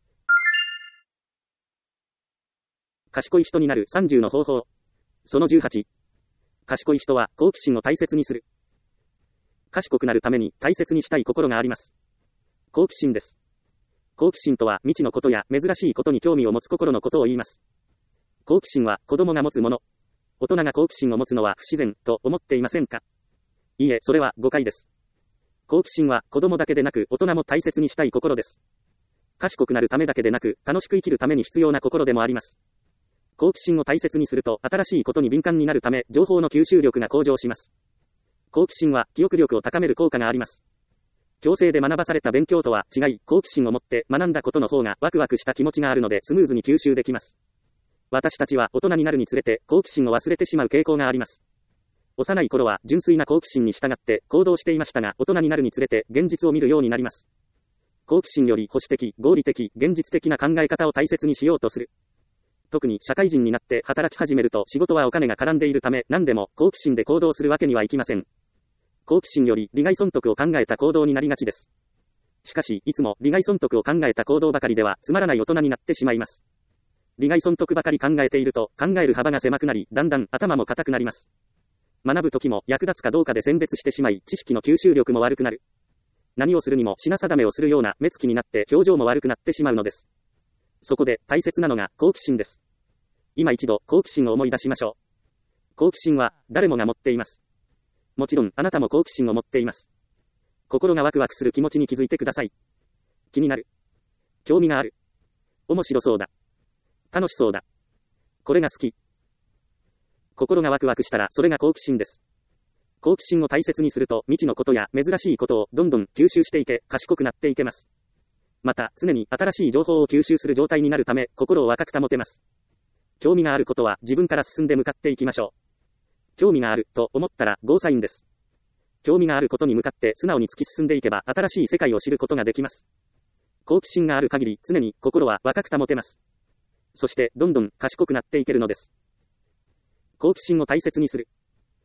賢い人になるさんじゅうの方法。そのじゅうはち。賢い人は好奇心を大切にする。賢くなるために大切にしたい心があります。好奇心です。好奇心とは未知のことや珍しいことに興味を持つ心のことを言います。好奇心は子供が持つもの。大人が好奇心を持つのは不自然と思っていませんか？いいえ、それは誤解です。好奇心は子供だけでなく大人も大切にしたい心です。賢くなるためだけでなく楽しく生きるために必要な心でもあります。好奇心を大切にすると新しいことに敏感になるため情報の吸収力が向上します。好奇心は記憶力を高める効果があります。強制で学ばされた勉強とは違い、好奇心を持って学んだことの方がワクワクした気持ちがあるのでスムーズに吸収できます。私たちは大人になるにつれて好奇心を忘れてしまう傾向があります。幼い頃は純粋な好奇心に従って行動していましたが、大人になるにつれて現実を見るようになります。好奇心より保守的、合理的、現実的な考え方を大切にしようとする。特に社会人になって働き始めると仕事はお金が絡んでいるため、何でも好奇心で行動するわけにはいきません。好奇心より利害損得を考えた行動になりがちです。しかし、いつも利害損得を考えた行動ばかりではつまらない大人になってしまいます。利害損得ばかり考えていると考える幅が狭くなり、だんだん頭も固くなります。学ぶときも役立つかどうかで選別してしまい、知識の吸収力も悪くなる。何をするにも品定めをするような目つきになって表情も悪くなってしまうのです。そこで大切なのが好奇心です。今一度好奇心を思い出しましょう。好奇心は誰もが持っています。もちろんあなたも好奇心を持っています。心がワクワクする気持ちに気づいてください。気になる。興味がある。面白そうだ。楽しそうだ。これが好き。心がワクワクしたらそれが好奇心です。好奇心を大切にすると未知のことや珍しいことをどんどん吸収していけ、賢くなっていけます。また常に新しい情報を吸収する状態になるため心を若く保てます。興味があることは自分から進んで向かっていきましょう。興味があると思ったらゴーサインです。興味があることに向かって素直に突き進んでいけば新しい世界を知ることができます。好奇心がある限り常に心は若く保てます。そしてどんどん賢くなっていけるのです。好奇心を大切にする。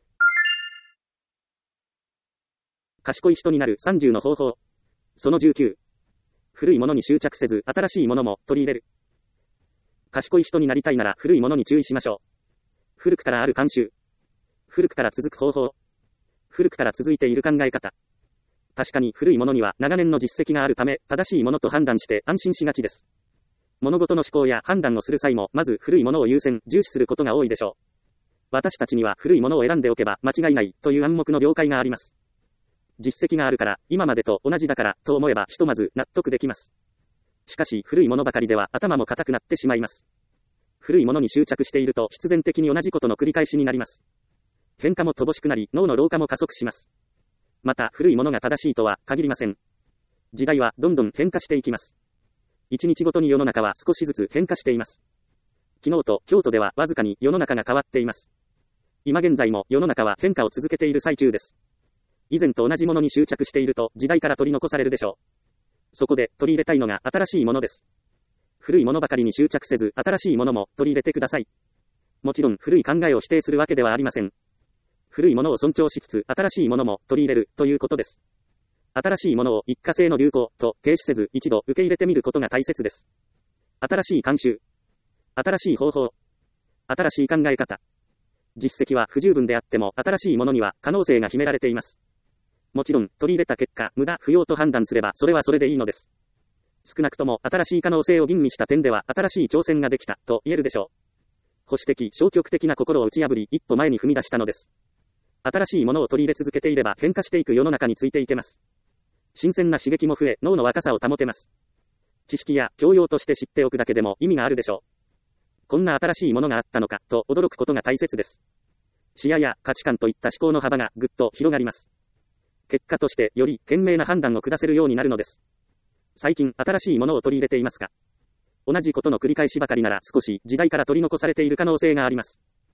賢い人になるさんじゅうの方法。そのじゅうきゅう。古いものに執着せず新しいものも取り入れる。賢い人になりたいなら古いものに注意しましょう。古くからある慣習。古くから続く方法。古くから続いている考え方。確かに古いものには長年の実績があるため正しいものと判断して安心しがちです。物事の思考や判断をする際もまず古いものを優先、重視することが多いでしょう。私たちには古いものを選んでおけば間違いないという暗黙の了解があります。実績があるから、今までと同じだからと思えばひとまず納得できます。しかし古いものばかりでは頭も固くなってしまいます。古いものに執着していると必然的に同じことの繰り返しになります。変化も乏しくなり脳の老化も加速します。また古いものが正しいとは限りません。時代はどんどん変化していきます。一日ごとに世の中は少しずつ変化しています。昨日と京都ではわずかに世の中が変わっています。今現在も世の中は変化を続けている最中です。以前と同じものに執着していると時代から取り残されるでしょう。そこで取り入れたいのが新しいものです。古いものばかりに執着せず新しいものも取り入れてください。もちろん古い考えを否定するわけではありません。古いものを尊重しつつ新しいものも取り入れるということです。新しいものを一過性の流行と軽視せず一度受け入れてみることが大切です。新しい慣習、新しい方法、新しい考え方。実績は不十分であっても新しいものには可能性が秘められています。もちろん取り入れた結果無駄不要と判断すればそれはそれでいいのです。少なくとも新しい可能性を吟味した点では新しい挑戦ができたと言えるでしょう。保守的消極的な心を打ち破り一歩前に踏み出したのです。新しいものを取り入れ続けていれば変化していく世の中についていけます。新鮮な刺激も増え脳の若さを保てます。知識や教養として知っておくだけでも意味があるでしょう。こんな新しいものがあったのかと驚くことが大切です。視野や価値観といった思考の幅がぐっと広がります。結果としてより賢明な判断を下せるようになるのです。最近新しいものを取り入れていますか？同じことの繰り返しばかりなら少し時代から取り残されている可能性があります。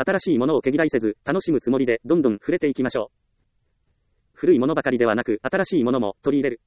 新しいものを毛嫌いせず、楽しむつもりでどんどん触れていきましょう。古いものばかりではなく、新しいものも取り入れる。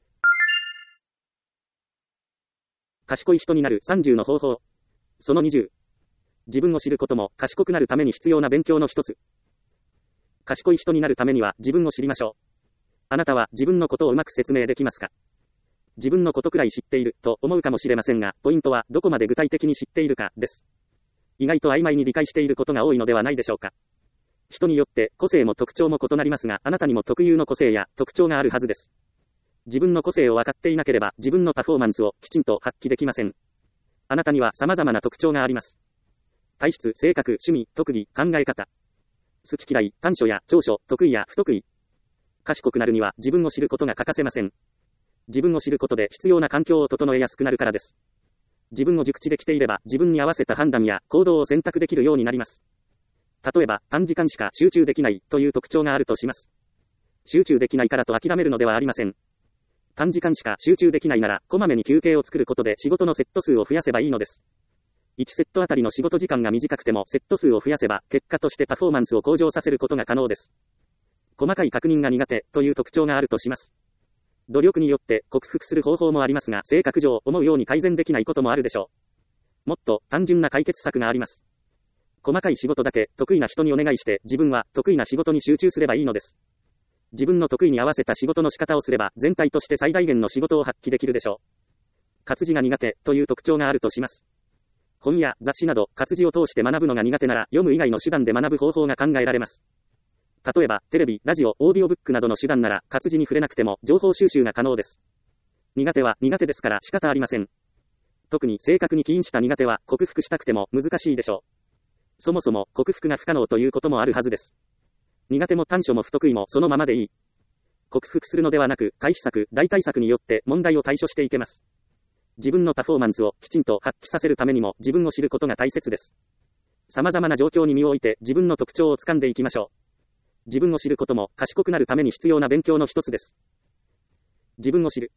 賢い人になるさんじゅうの方法。そのにじゅう。自分を知ることも賢くなるために必要な勉強の一つ。賢い人になるためには自分を知りましょう。あなたは自分のことをうまく説明できますか？自分のことくらい知っていると思うかもしれませんが、ポイントはどこまで具体的に知っているかです。意外と曖昧に理解していることが多いのではないでしょうか。人によって個性も特徴も異なりますが、あなたにも特有の個性や特徴があるはずです。自分の個性を分かっていなければ、自分のパフォーマンスをきちんと発揮できません。あなたには様々な特徴があります。体質、性格、趣味、特技、考え方。好き嫌い、短所や長所、得意や不得意。賢くなるには自分を知ることが欠かせません。自分を知ることで必要な環境を整えやすくなるからです。自分を熟知できていれば、自分に合わせた判断や行動を選択できるようになります。例えば、短時間しか集中できないという特徴があるとします。集中できないからと諦めるのではありません。短時間しか集中できないなら、こまめに休憩を作ることで仕事のセット数を増やせばいいのです。いちセットあたりの仕事時間が短くてもセット数を増やせば、結果としてパフォーマンスを向上させることが可能です。細かい確認が苦手という特徴があるとします。努力によって克服する方法もありますが、性格上思うように改善できないこともあるでしょう。もっと単純な解決策があります。細かい仕事だけ得意な人にお願いして、自分は得意な仕事に集中すればいいのです。自分の得意に合わせた仕事の仕方をすれば、全体として最大限の仕事を発揮できるでしょう。活字が苦手という特徴があるとします。本や雑誌など活字を通して学ぶのが苦手なら、読む以外の手段で学ぶ方法が考えられます。例えば、テレビ、ラジオ、オーディオブックなどの手段なら、活字に触れなくても情報収集が可能です。苦手は苦手ですから仕方ありません。特に性格に起因した苦手は克服したくても難しいでしょう。そもそも克服が不可能ということもあるはずです。苦手も短所も不得意もそのままでいい。克服するのではなく、回避策、代替策によって問題を対処していけます。自分のパフォーマンスをきちんと発揮させるためにも自分を知ることが大切です。様々な状況に身を置いて自分の特徴をつかんでいきましょう。自分を知ることも賢くなるために必要な勉強の一つです。自分を知る。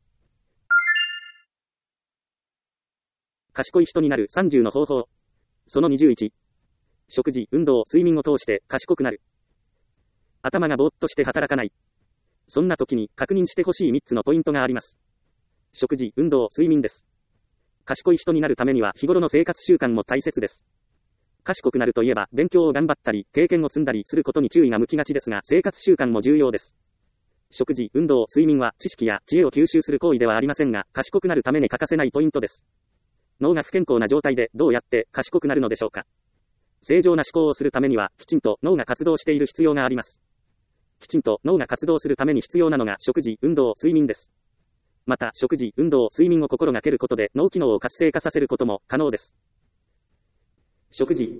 賢い人になるさんじゅうの方法。そのにじゅういち。食事、運動、睡眠を通して賢くなる。頭がぼーっとして働かない。そんな時に確認してほしいみっつのポイントがあります。食事、運動、睡眠です。賢い人になるためには日頃の生活習慣も大切です。賢くなるといえば、勉強を頑張ったり、経験を積んだりすることに注意が向きがちですが、生活習慣も重要です。食事、運動、睡眠は知識や知恵を吸収する行為ではありませんが、賢くなるために欠かせないポイントです。脳が不健康な状態でどうやって賢くなるのでしょうか。正常な思考をするためには、きちんと脳が活動している必要があります。きちんと脳が活動するために必要なのが食事、運動、睡眠です。また、食事、運動、睡眠を心がけることで脳機能を活性化させることも可能です。食事。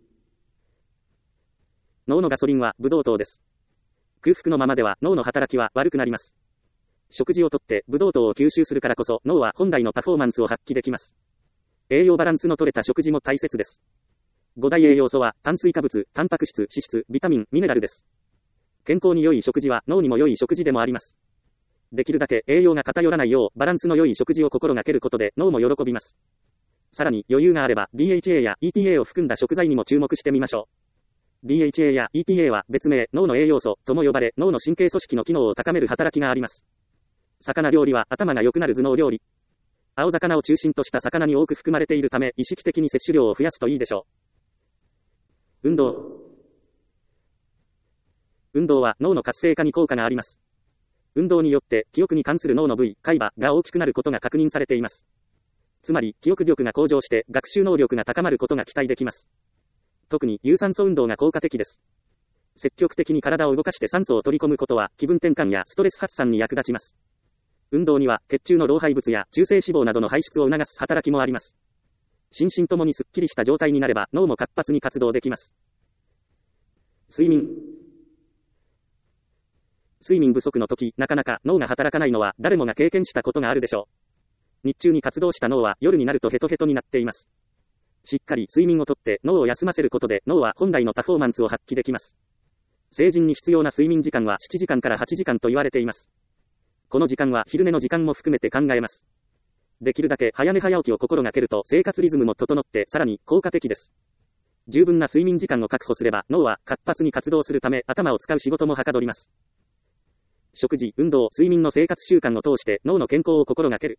脳のガソリンはブドウ糖です。空腹のままでは脳の働きは悪くなります。食事をとってブドウ糖を吸収するからこそ脳は本来のパフォーマンスを発揮できます。栄養バランスの取れた食事も大切です。五大栄養素は炭水化物、タンパク質、脂質、ビタミン、ミネラルです。健康に良い食事は脳にも良い食事でもあります。できるだけ栄養が偏らないようバランスの良い食事を心がけることで脳も喜びます。さらに余裕があれば ディーエイチエー や イーティーエー を含んだ食材にも注目してみましょう。ディーエイチエー や イーティーエー は別名脳の栄養素とも呼ばれ、脳の神経組織の機能を高める働きがあります。魚料理は頭が良くなる頭脳料理。青魚を中心とした魚に多く含まれているため、意識的に摂取量を増やすといいでしょう。運動。運動は脳の活性化に効果があります。運動によって記憶に関する脳の部位、海馬が大きくなることが確認されています。つまり、記憶力が向上して学習能力が高まることが期待できます。特に有酸素運動が効果的です。積極的に体を動かして酸素を取り込むことは気分転換やストレス発散に役立ちます。運動には血中の老廃物や中性脂肪などの排出を促す働きもあります。心身ともにすっきりした状態になれば脳も活発に活動できます。睡眠。睡眠不足の時、なかなか脳が働かないのは誰もが経験したことがあるでしょう。日中に活動した脳は夜になるとヘトヘトになっています。しっかり睡眠をとって脳を休ませることで脳は本来のパフォーマンスを発揮できます。成人に必要な睡眠時間はななじかんからはちじかんと言われています。この時間は昼寝の時間も含めて考えます。できるだけ早寝早起きを心がけると生活リズムも整ってさらに効果的です。 十分な睡眠時間を確保すれば脳は活発に活動するため頭を使う仕事もはかどります。食事、運動、睡眠の生活習慣を通して脳の健康を心がける。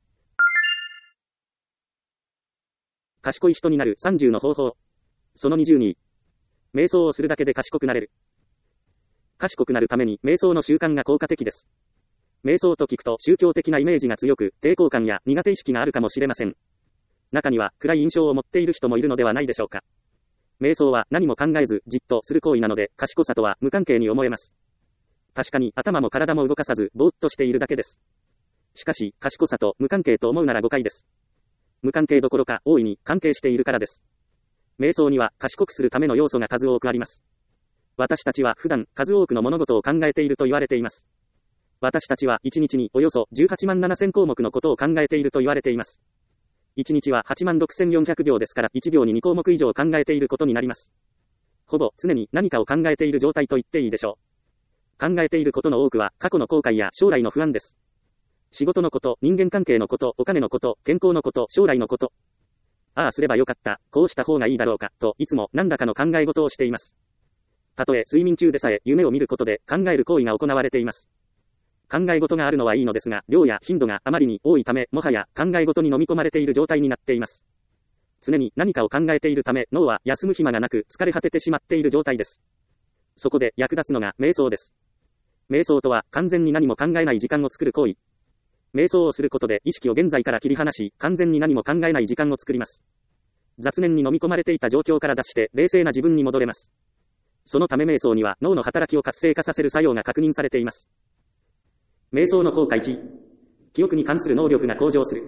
賢い人になるさんじゅうの方法。そのにじゅうに。瞑想をするだけで賢くなれる。賢くなるために瞑想の習慣が効果的です。瞑想と聞くと宗教的なイメージが強く、抵抗感や苦手意識があるかもしれません。中には暗い印象を持っている人もいるのではないでしょうか。瞑想は何も考えずじっとする行為なので、賢さとは無関係に思えます。確かに頭も体も動かさずぼーっとしているだけです。しかし賢さと無関係と思うなら誤解です。無関係どころか大いに関係しているからです。瞑想には賢くするための要素が数多くあります。私たちは普段数多くの物事を考えていると言われています。私たちはいちにちにおよそじゅうはちまんななせん項目のことを考えていると言われています。いちにちははちまんろくせんよんひゃくびょうですからいちびょうにに項目以上考えていることになります。ほぼ常に何かを考えている状態と言っていいでしょう。考えていることの多くは過去の後悔や将来の不安です。仕事のこと、人間関係のこと、お金のこと、健康のこと、将来のこと。ああすればよかった、こうした方がいいだろうか、といつも何らかの考え事をしています。たとえ睡眠中でさえ夢を見ることで考える行為が行われています。考え事があるのはいいのですが、量や頻度があまりに多いため、もはや考え事に飲み込まれている状態になっています。常に何かを考えているため、脳は休む暇がなく疲れ果ててしまっている状態です。そこで役立つのが瞑想です。瞑想とは完全に何も考えない時間を作る行為。瞑想をすることで意識を現在から切り離し、完全に何も考えない時間を作ります。雑念に飲み込まれていた状況から脱して冷静な自分に戻れます。そのため瞑想には脳の働きを活性化させる作用が確認されています。瞑想の効果いち、記憶に関する能力が向上する。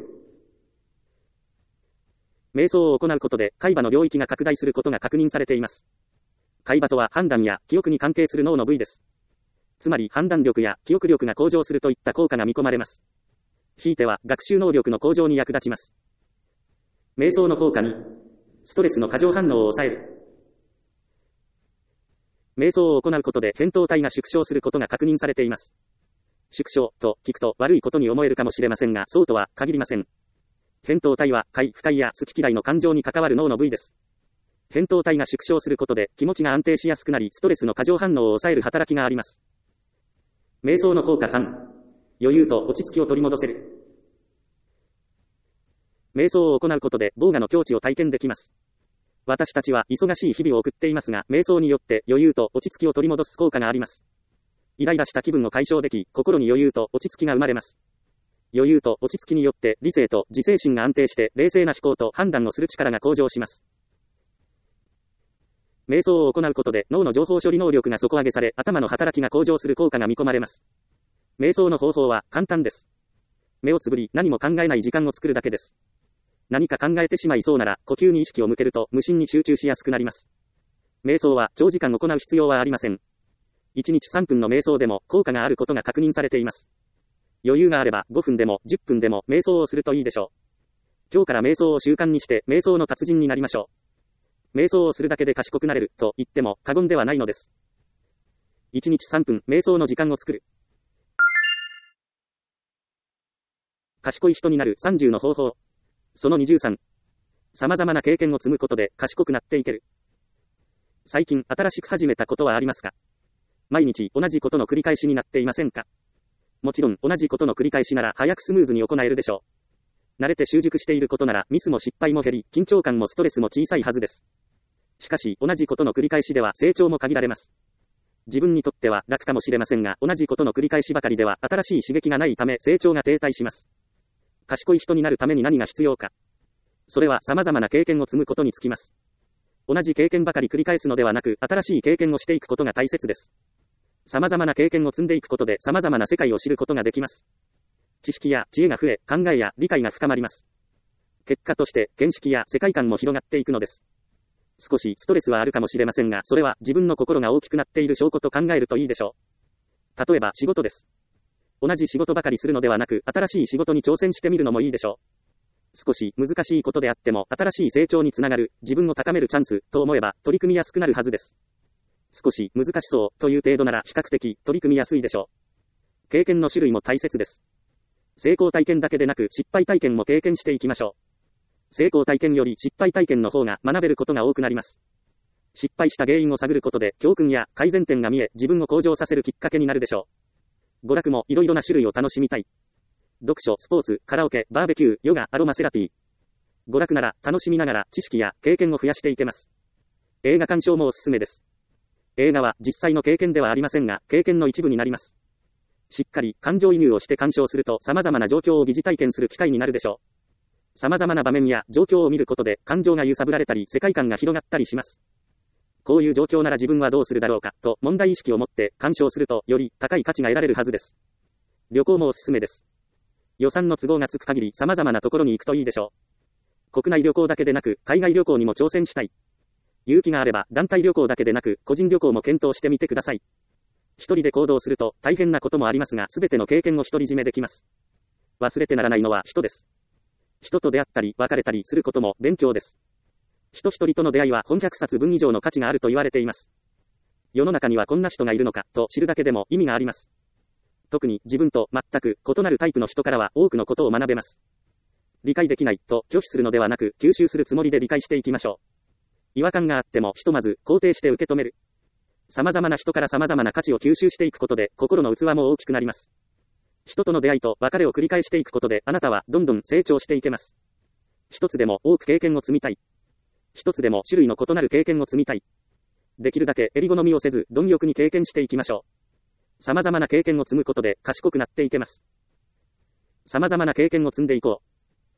瞑想を行うことで海馬の領域が拡大することが確認されています。海馬とは判断や記憶に関係する脳の部位です。つまり判断力や記憶力が向上するといった効果が見込まれます。ひいては学習能力の向上に役立ちます。瞑想の効果に、ストレスの過剰反応を抑える。瞑想を行うことで扁桃体が縮小することが確認されています。縮小と聞くと悪いことに思えるかもしれませんが、そうとは限りません。扁桃体は快不快や好き嫌いの感情に関わる脳の部位です。扁桃体が縮小することで気持ちが安定しやすくなり、ストレスの過剰反応を抑える働きがあります。瞑想の効果さん、余裕と落ち着きを取り戻せる。瞑想を行うことで防我の境地を体験できます。私たちは忙しい日々を送っていますが、瞑想によって余裕と落ち着きを取り戻す効果があります。イライラした気分を解消でき、心に余裕と落ち着きが生まれます。余裕と落ち着きによって理性と自制心が安定して冷静な思考と判断をする力が向上します。瞑想を行うことで脳の情報処理能力が底上げされ、頭の働きが向上する効果が見込まれます。瞑想の方法は簡単です。目をつぶり何も考えない時間を作るだけです。何か考えてしまいそうなら呼吸に意識を向けると無心に集中しやすくなります。瞑想は長時間行う必要はありません。いちにちさんぷんの瞑想でも効果があることが確認されています。余裕があればごふんでもじゅっぷんでも瞑想をするといいでしょう。今日から瞑想を習慣にして瞑想の達人になりましょう。瞑想をするだけで賢くなれると言っても過言ではないのです。いちにちさんぷん瞑想の時間を作る。賢い人になるさんじゅうの方法。そのにじゅうさん。様々な経験を積むことで賢くなっていける。最近新しく始めたことはありますか？毎日同じことの繰り返しになっていませんか？もちろん同じことの繰り返しなら早くスムーズに行えるでしょう。慣れて習熟していることならミスも失敗も減り、緊張感もストレスも小さいはずです。しかし同じことの繰り返しでは成長も限られます。自分にとっては楽かもしれませんが、同じことの繰り返しばかりでは新しい刺激がないため成長が停滞します。賢い人になるために何が必要か。それは様々な経験を積むことにつきます。同じ経験ばかり繰り返すのではなく、新しい経験をしていくことが大切です。様々な経験を積んでいくことで様々な世界を知ることができます。知識や知恵が増え、考えや理解が深まります。結果として見識や世界観も広がっていくのです。少しストレスはあるかもしれませんが、それは自分の心が大きくなっている証拠と考えるといいでしょう。例えば仕事です。同じ仕事ばかりするのではなく、新しい仕事に挑戦してみるのもいいでしょう。少し難しいことであっても、新しい成長につながる、自分を高めるチャンスと思えば取り組みやすくなるはずです。少し難しそうという程度なら比較的取り組みやすいでしょう。経験の種類も大切です。成功体験だけでなく失敗体験も経験していきましょう。 成功体験より失敗体験の方が学べることが多くなります。失敗した原因を探ることで教訓や改善点が見え、自分を向上させるきっかけになるでしょう。娯楽もいろいろな種類を楽しみたい。読書、スポーツ、カラオケ、バーベキュー、ヨガ、アロマセラピー。娯楽なら楽しみながら知識や経験を増やしていけます。映画鑑賞もおすすめです。映画は実際の経験ではありませんが、経験の一部になります。しっかり感情移入をして鑑賞すると様々な状況を疑似体験する機会になるでしょう。様々な場面や状況を見ることで感情が揺さぶられたり世界観が広がったりします。こういう状況なら自分はどうするだろうかと問題意識を持って鑑賞するとより高い価値が得られるはずです。旅行もおすすめです。予算の都合がつく限り様々なところに行くといいでしょう。国内旅行だけでなく海外旅行にも挑戦したい。勇気があれば団体旅行だけでなく個人旅行も検討してみてください。一人で行動すると大変なこともありますが全ての経験を独り占めできます。忘れてならないのは人です。人と出会ったり別れたりすることも勉強です。人一人との出会いは本ひゃくさつぶん以上の価値があると言われています。世の中にはこんな人がいるのかと知るだけでも意味があります。特に自分と全く異なるタイプの人からは多くのことを学べます。理解できないと拒否するのではなく吸収するつもりで理解していきましょう。違和感があってもひとまず肯定して受け止める。様々な人から様々な価値を吸収していくことで心の器も大きくなります。人との出会いと別れを繰り返していくことであなたはどんどん成長していけます。一つでも多く経験を積みたい。一つでも種類の異なる経験を積みたい。できるだけ襟好みをせず貪欲に経験していきましょう。様々な経験を積むことで賢くなっていけます。様々な経験を積んでいこう。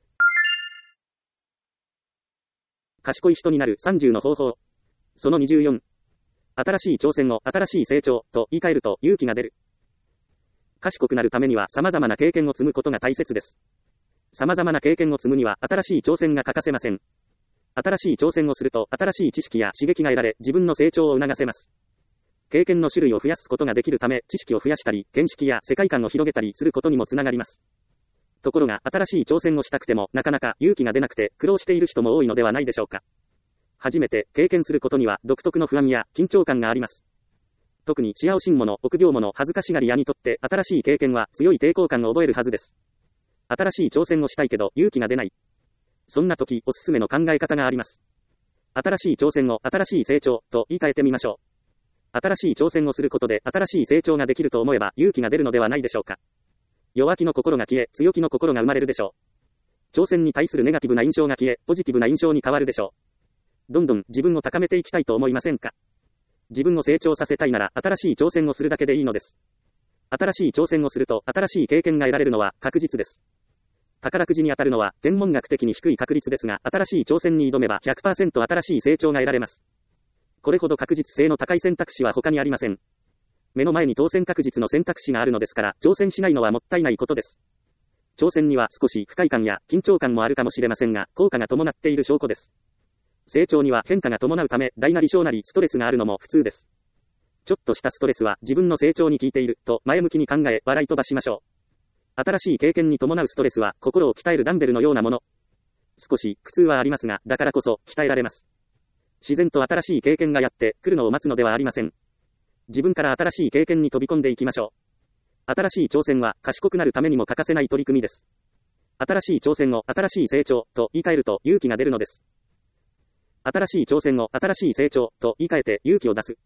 賢い人になるさんじゅうの方法。そのにじゅうよん。新しい挑戦を新しい成長と言い換えると勇気が出る。賢くなるためには様々な経験を積むことが大切です。様々な経験を積むには新しい挑戦が欠かせません。新しい挑戦をすると新しい知識や刺激が得られ自分の成長を促せます。経験の種類を増やすことができるため知識を増やしたり見識や世界観を広げたりすることにもつながります。ところが新しい挑戦をしたくてもなかなか勇気が出なくて苦労している人も多いのではないでしょうか。初めて経験することには独特の不安や緊張感があります。特に視野をしん者、臆病者、恥ずかしがり屋にとって新しい経験は強い抵抗感を覚えるはずです。新しい挑戦をしたいけど勇気が出ない。そんな時おすすめの考え方があります。新しい挑戦を新しい成長と言い換えてみましょう。新しい挑戦をすることで新しい成長ができると思えば勇気が出るのではないでしょうか。弱気の心が消え、強気の心が生まれるでしょう。挑戦に対するネガティブな印象が消え、ポジティブな印象に変わるでしょう。どんどん自分を高めていきたいと思いませんか。自分を成長させたいなら新しい挑戦をするだけでいいのです。新しい挑戦をすると新しい経験が得られるのは確実です。宝くじに当たるのは天文学的に低い確率ですが、新しい挑戦に挑めば ひゃくパーセント 新しい成長が得られます。これほど確実性の高い選択肢は他にありません。目の前に当選確実の選択肢があるのですから、挑戦しないのはもったいないことです。挑戦には少し不快感や緊張感もあるかもしれませんが、効果が伴っている証拠です。成長には変化が伴うため、大なり小なりストレスがあるのも普通です。ちょっとしたストレスは自分の成長に効いていると前向きに考え、笑い飛ばしましょう。新しい経験に伴うストレスは心を鍛えるダンベルのようなもの。少し苦痛はありますが、だからこそ鍛えられます。自然と新しい経験がやってくるのを待つのではありません。自分から新しい経験に飛び込んでいきましょう。新しい挑戦は賢くなるためにも欠かせない取り組みです。新しい挑戦を新しい成長と言い換えると勇気が出るのです。新しい挑戦を新しい成長と言い換えて勇気を出す。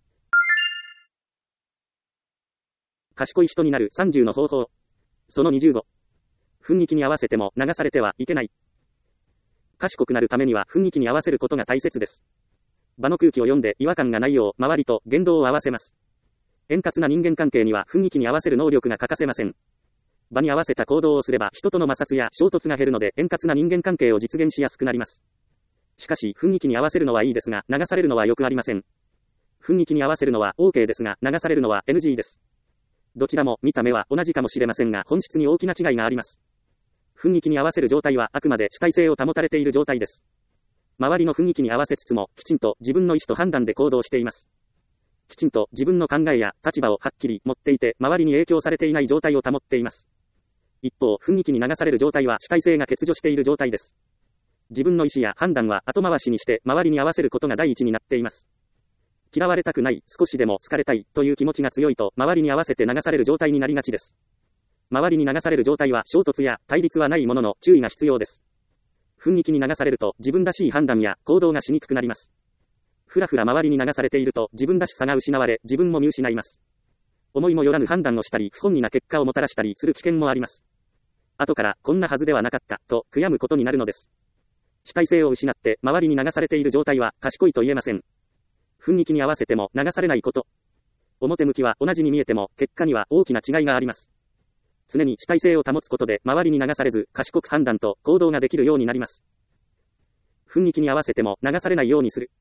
賢い人になるさんじゅうの方法。そのにじゅうご。雰囲気に合わせても流されてはいけない。賢くなるためには雰囲気に合わせることが大切です。場の空気を読んで違和感がないよう周りと言動を合わせます。円滑な人間関係には雰囲気に合わせる能力が欠かせません。場に合わせた行動をすれば人との摩擦や衝突が減るので円滑な人間関係を実現しやすくなります。しかし雰囲気に合わせるのはいいですが流されるのはよくありません。雰囲気に合わせるのは OK ですが流されるのは エヌジー です。どちらも見た目は同じかもしれませんが本質に大きな違いがあります。雰囲気に合わせる状態はあくまで主体性を保たれている状態です。周りの雰囲気に合わせつつもきちんと自分の意思と判断で行動しています。きちんと自分の考えや立場をはっきり持っていて周りに影響されていない状態を保っています。一方雰囲気に流される状態は主体性が欠如している状態です。自分の意思や判断は後回しにして周りに合わせることが第一になっています。嫌われたくない、少しでも好かれたいという気持ちが強いと周りに合わせて流される状態になりがちです。周りに流される状態は衝突や対立はないものの注意が必要です。 憤激に流されると自分らしい判断や行動がしにくくなります。ふらふら周りに流されていると自分らしさが失われ、自分も見失います。思いもよらぬ判断をしたり、不本意な結果をもたらしたりする危険もあります。後からこんなはずではなかったと悔やむことになるのです。主体性を失って周りに流されている状態は賢いと言えません。憤激に合わせても流されないこと。表向きは同じに見えても結果には大きな違いがあります。常に主体性を保つことで周りに流されず賢く判断と行動ができるようになります。憤激に合わせても流されないようにする。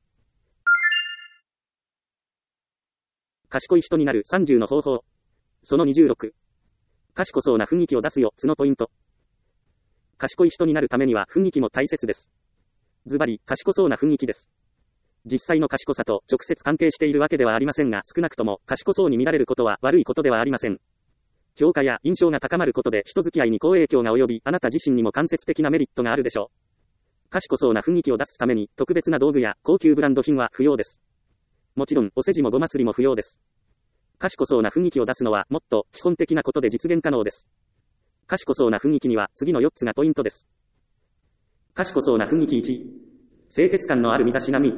賢い人になるさんじゅうの方法。そのにじゅうろく。賢そうな雰囲気を出すよつのポイント。賢い人になるためには雰囲気も大切です。ズバリ、賢そうな雰囲気です。実際の賢さと直接関係しているわけではありませんが、少なくとも賢そうに見られることは悪いことではありません。評価や印象が高まることで人付き合いに好影響が及び、あなた自身にも間接的なメリットがあるでしょう。賢そうな雰囲気を出すために特別な道具や高級ブランド品は不要です。もちろんお世辞もごますりも不要です。賢そうな雰囲気を出すのはもっと基本的なことで実現可能です。賢そうな雰囲気には次のよっつがポイントです。賢そうな雰囲気いち、清潔感のある身だしなみ。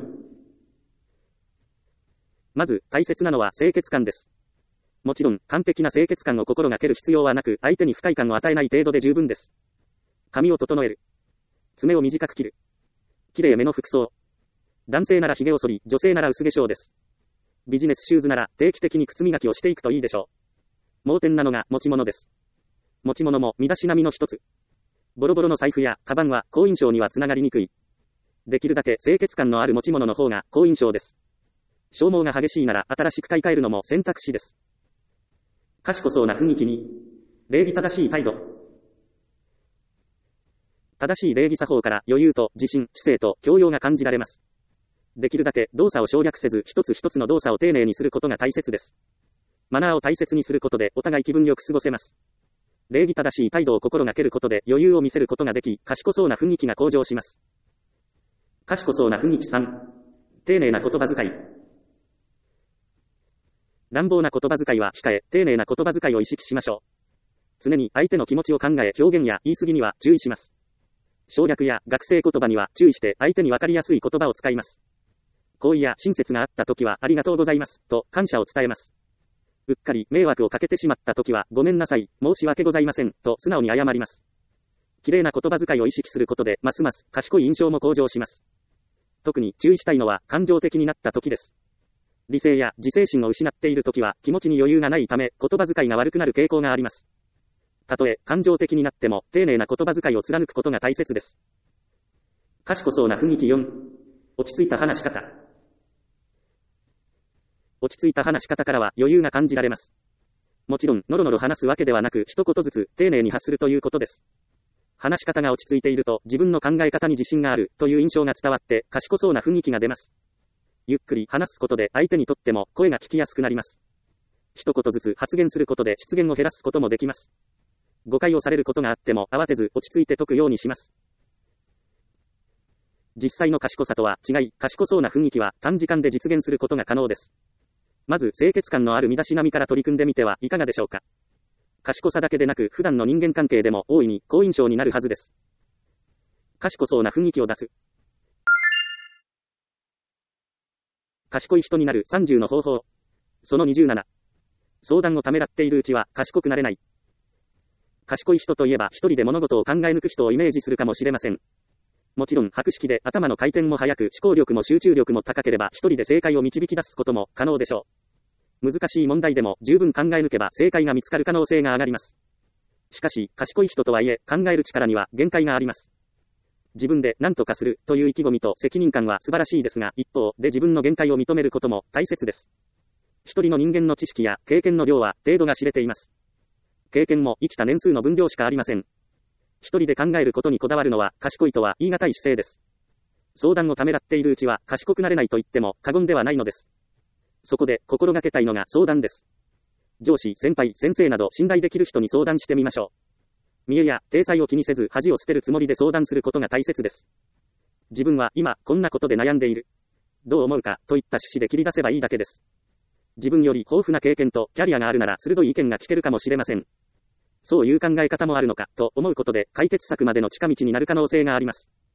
まず大切なのは清潔感です。もちろん完璧な清潔感を心がける必要はなく、相手に不快感を与えない程度で十分です。髪を整える。爪を短く切る。綺麗めの服装。男性なら髭を剃り、女性なら薄化粧です。ビジネスシューズなら定期的に靴磨きをしていくといいでしょう。盲点なのが持ち物です。持ち物も身だしなみの一つ。ボロボロの財布やカバンは好印象にはつながりにくい。できるだけ清潔感のある持ち物の方が好印象です。消耗が激しいなら新しく買い替えるのも選択肢です。賢そうな雰囲気に、礼儀正しい態度。正しい礼儀作法から余裕と自信、知性と教養が感じられます。できるだけ動作を省略せず一つ一つの動作を丁寧にすることが大切です。マナーを大切にすることでお互い気分よく過ごせます。礼儀正しい態度を心がけることで余裕を見せることができ、賢そうな雰囲気が向上します。賢そうな雰囲気さん、丁寧な言葉遣い。乱暴な言葉遣いは控え、丁寧な言葉遣いを意識しましょう。常に相手の気持ちを考え、表現や言い過ぎには注意します。省略や学生言葉には注意して相手に分かりやすい言葉を使います。好意や親切があったときはありがとうございますと感謝を伝えます。うっかり迷惑をかけてしまったときはごめんなさい、申し訳ございませんと素直に謝ります。綺麗な言葉遣いを意識することでますます賢い印象も向上します。特に注意したいのは感情的になったときです。理性や自制心を失っているときは気持ちに余裕がないため言葉遣いが悪くなる傾向があります。たとえ感情的になっても丁寧な言葉遣いを貫くことが大切です。賢そうな雰囲気よん、落ち着いた話し方。落ち着いた話し方からは余裕が感じられます。もちろんノロノロ話すわけではなく一言ずつ丁寧に発するということです。話し方が落ち着いていると自分の考え方に自信があるという印象が伝わって賢そうな雰囲気が出ます。ゆっくり話すことで相手にとっても声が聞きやすくなります。一言ずつ発言することで失言を減らすこともできます。誤解をされることがあっても慌てず落ち着いて解くようにします。実際の賢さとは違い、賢そうな雰囲気は短時間で実現することが可能です。まず清潔感のある身だしなみから取り組んでみてはいかがでしょうか。賢さだけでなく普段の人間関係でも大いに好印象になるはずです。賢そうな雰囲気を出す。賢い人になるさんじゅうの方法。そのにじゅうなな。相談をためらっているうちは賢くなれない。賢い人といえば一人で物事を考え抜く人をイメージするかもしれません。もちろん博識で頭の回転も速く思考力も集中力も高ければ一人で正解を導き出すことも可能でしょう。難しい問題でも十分考え抜けば正解が見つかる可能性が上がります。しかし賢い人とはいえ考える力には限界があります。自分で何とかするという意気込みと責任感は素晴らしいですが、一方で自分の限界を認めることも大切です。一人の人間の知識や経験の量は程度が知れています。経験も生きた年数の分量しかありません。一人で考えることにこだわるのは賢いとは言い難い姿勢です。相談をためらっているうちは賢くなれないと言っても過言ではないのです。そこで心がけたいのが相談です。上司、先輩、先生など信頼できる人に相談してみましょう。見栄や体裁を気にせず恥を捨てるつもりで相談することが大切です。自分は今こんなことで悩んでいる。どう思うかといった趣旨で切り出せばいいだけです。自分より豊富な経験とキャリアがあるなら鋭い意見が聞けるかもしれません。そういう考え方もあるのかと思うことで解決策までの近道になる可能性があります。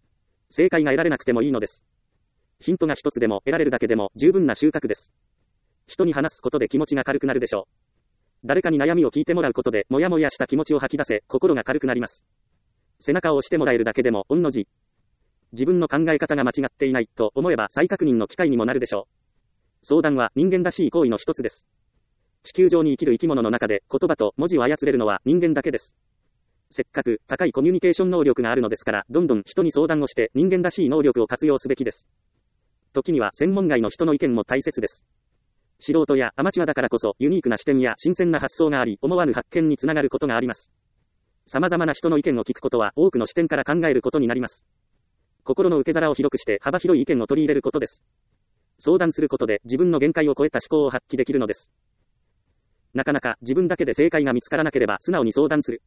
正解が得られなくてもいいのです。ヒントが一つでも得られるだけでも十分な収穫です。人に話すことで気持ちが軽くなるでしょう。誰かに悩みを聞いてもらうことで、もやもやした気持ちを吐き出せ、心が軽くなります。背中を押してもらえるだけでも、御の字。自分の考え方が間違っていない、と思えば再確認の機会にもなるでしょう。相談は人間らしい行為の一つです。地球上に生きる生き物の中で、言葉と文字を操れるのは人間だけです。せっかく高いコミュニケーション能力があるのですから、どんどん人に相談をして人間らしい能力を活用すべきです。時には専門外の人の意見も大切です。素人やアマチュアだからこそユニークな視点や新鮮な発想があり、思わぬ発見につながることがあります。様々な人の意見を聞くことは多くの視点から考えることになります。心の受け皿を広くして幅広い意見を取り入れることです。相談することで自分の限界を超えた思考を発揮できるのです。なかなか自分だけで正解が見つからなければ素直に相談する。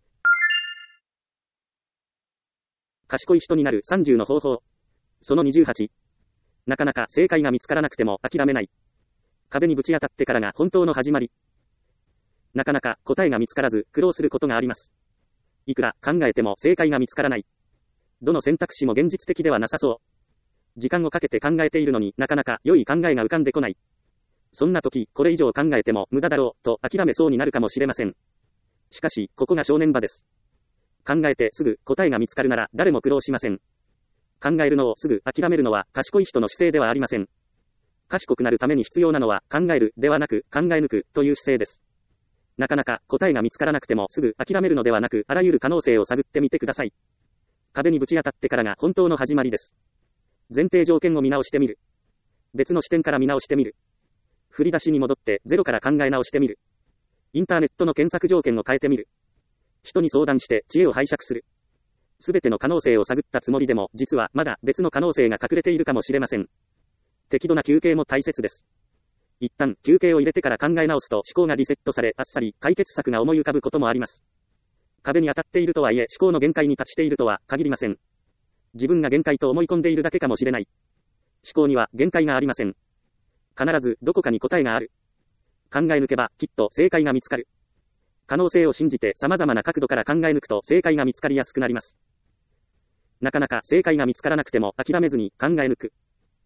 賢い人になるさんじゅうの方法。そのにじゅうはち。なかなか正解が見つからなくても諦めない。壁にぶち当たってからが本当の始まり。なかなか答えが見つからず苦労することがあります。いくら考えても正解が見つからない。どの選択肢も現実的ではなさそう。時間をかけて考えているのになかなか良い考えが浮かんでこない。そんな時、これ以上考えても無駄だろうと諦めそうになるかもしれません。しかし、ここが正念場です。考えてすぐ答えが見つかるなら誰も苦労しません。考えるのをすぐ諦めるのは賢い人の姿勢ではありません。賢くなるために必要なのは考えるではなく考え抜くという姿勢です。なかなか答えが見つからなくてもすぐ諦めるのではなく、あらゆる可能性を探ってみてください。壁にぶち当たってからが本当の始まりです。前提条件を見直してみる。別の視点から見直してみる。振り出しに戻ってゼロから考え直してみる。インターネットの検索条件を変えてみる。人に相談して知恵を拝借する。すべての可能性を探ったつもりでも、実はまだ別の可能性が隠れているかもしれません。適度な休憩も大切です。一旦休憩を入れてから考え直すと思考がリセットされ、あっさり解決策が思い浮かぶこともあります。壁に当たっているとはいえ、思考の限界に達しているとは限りません。自分が限界と思い込んでいるだけかもしれない。思考には限界がありません。必ずどこかに答えがある。考え抜けばきっと正解が見つかる。可能性を信じて様々な角度から考え抜くと正解が見つかりやすくなります。なかなか正解が見つからなくても諦めずに考え抜く。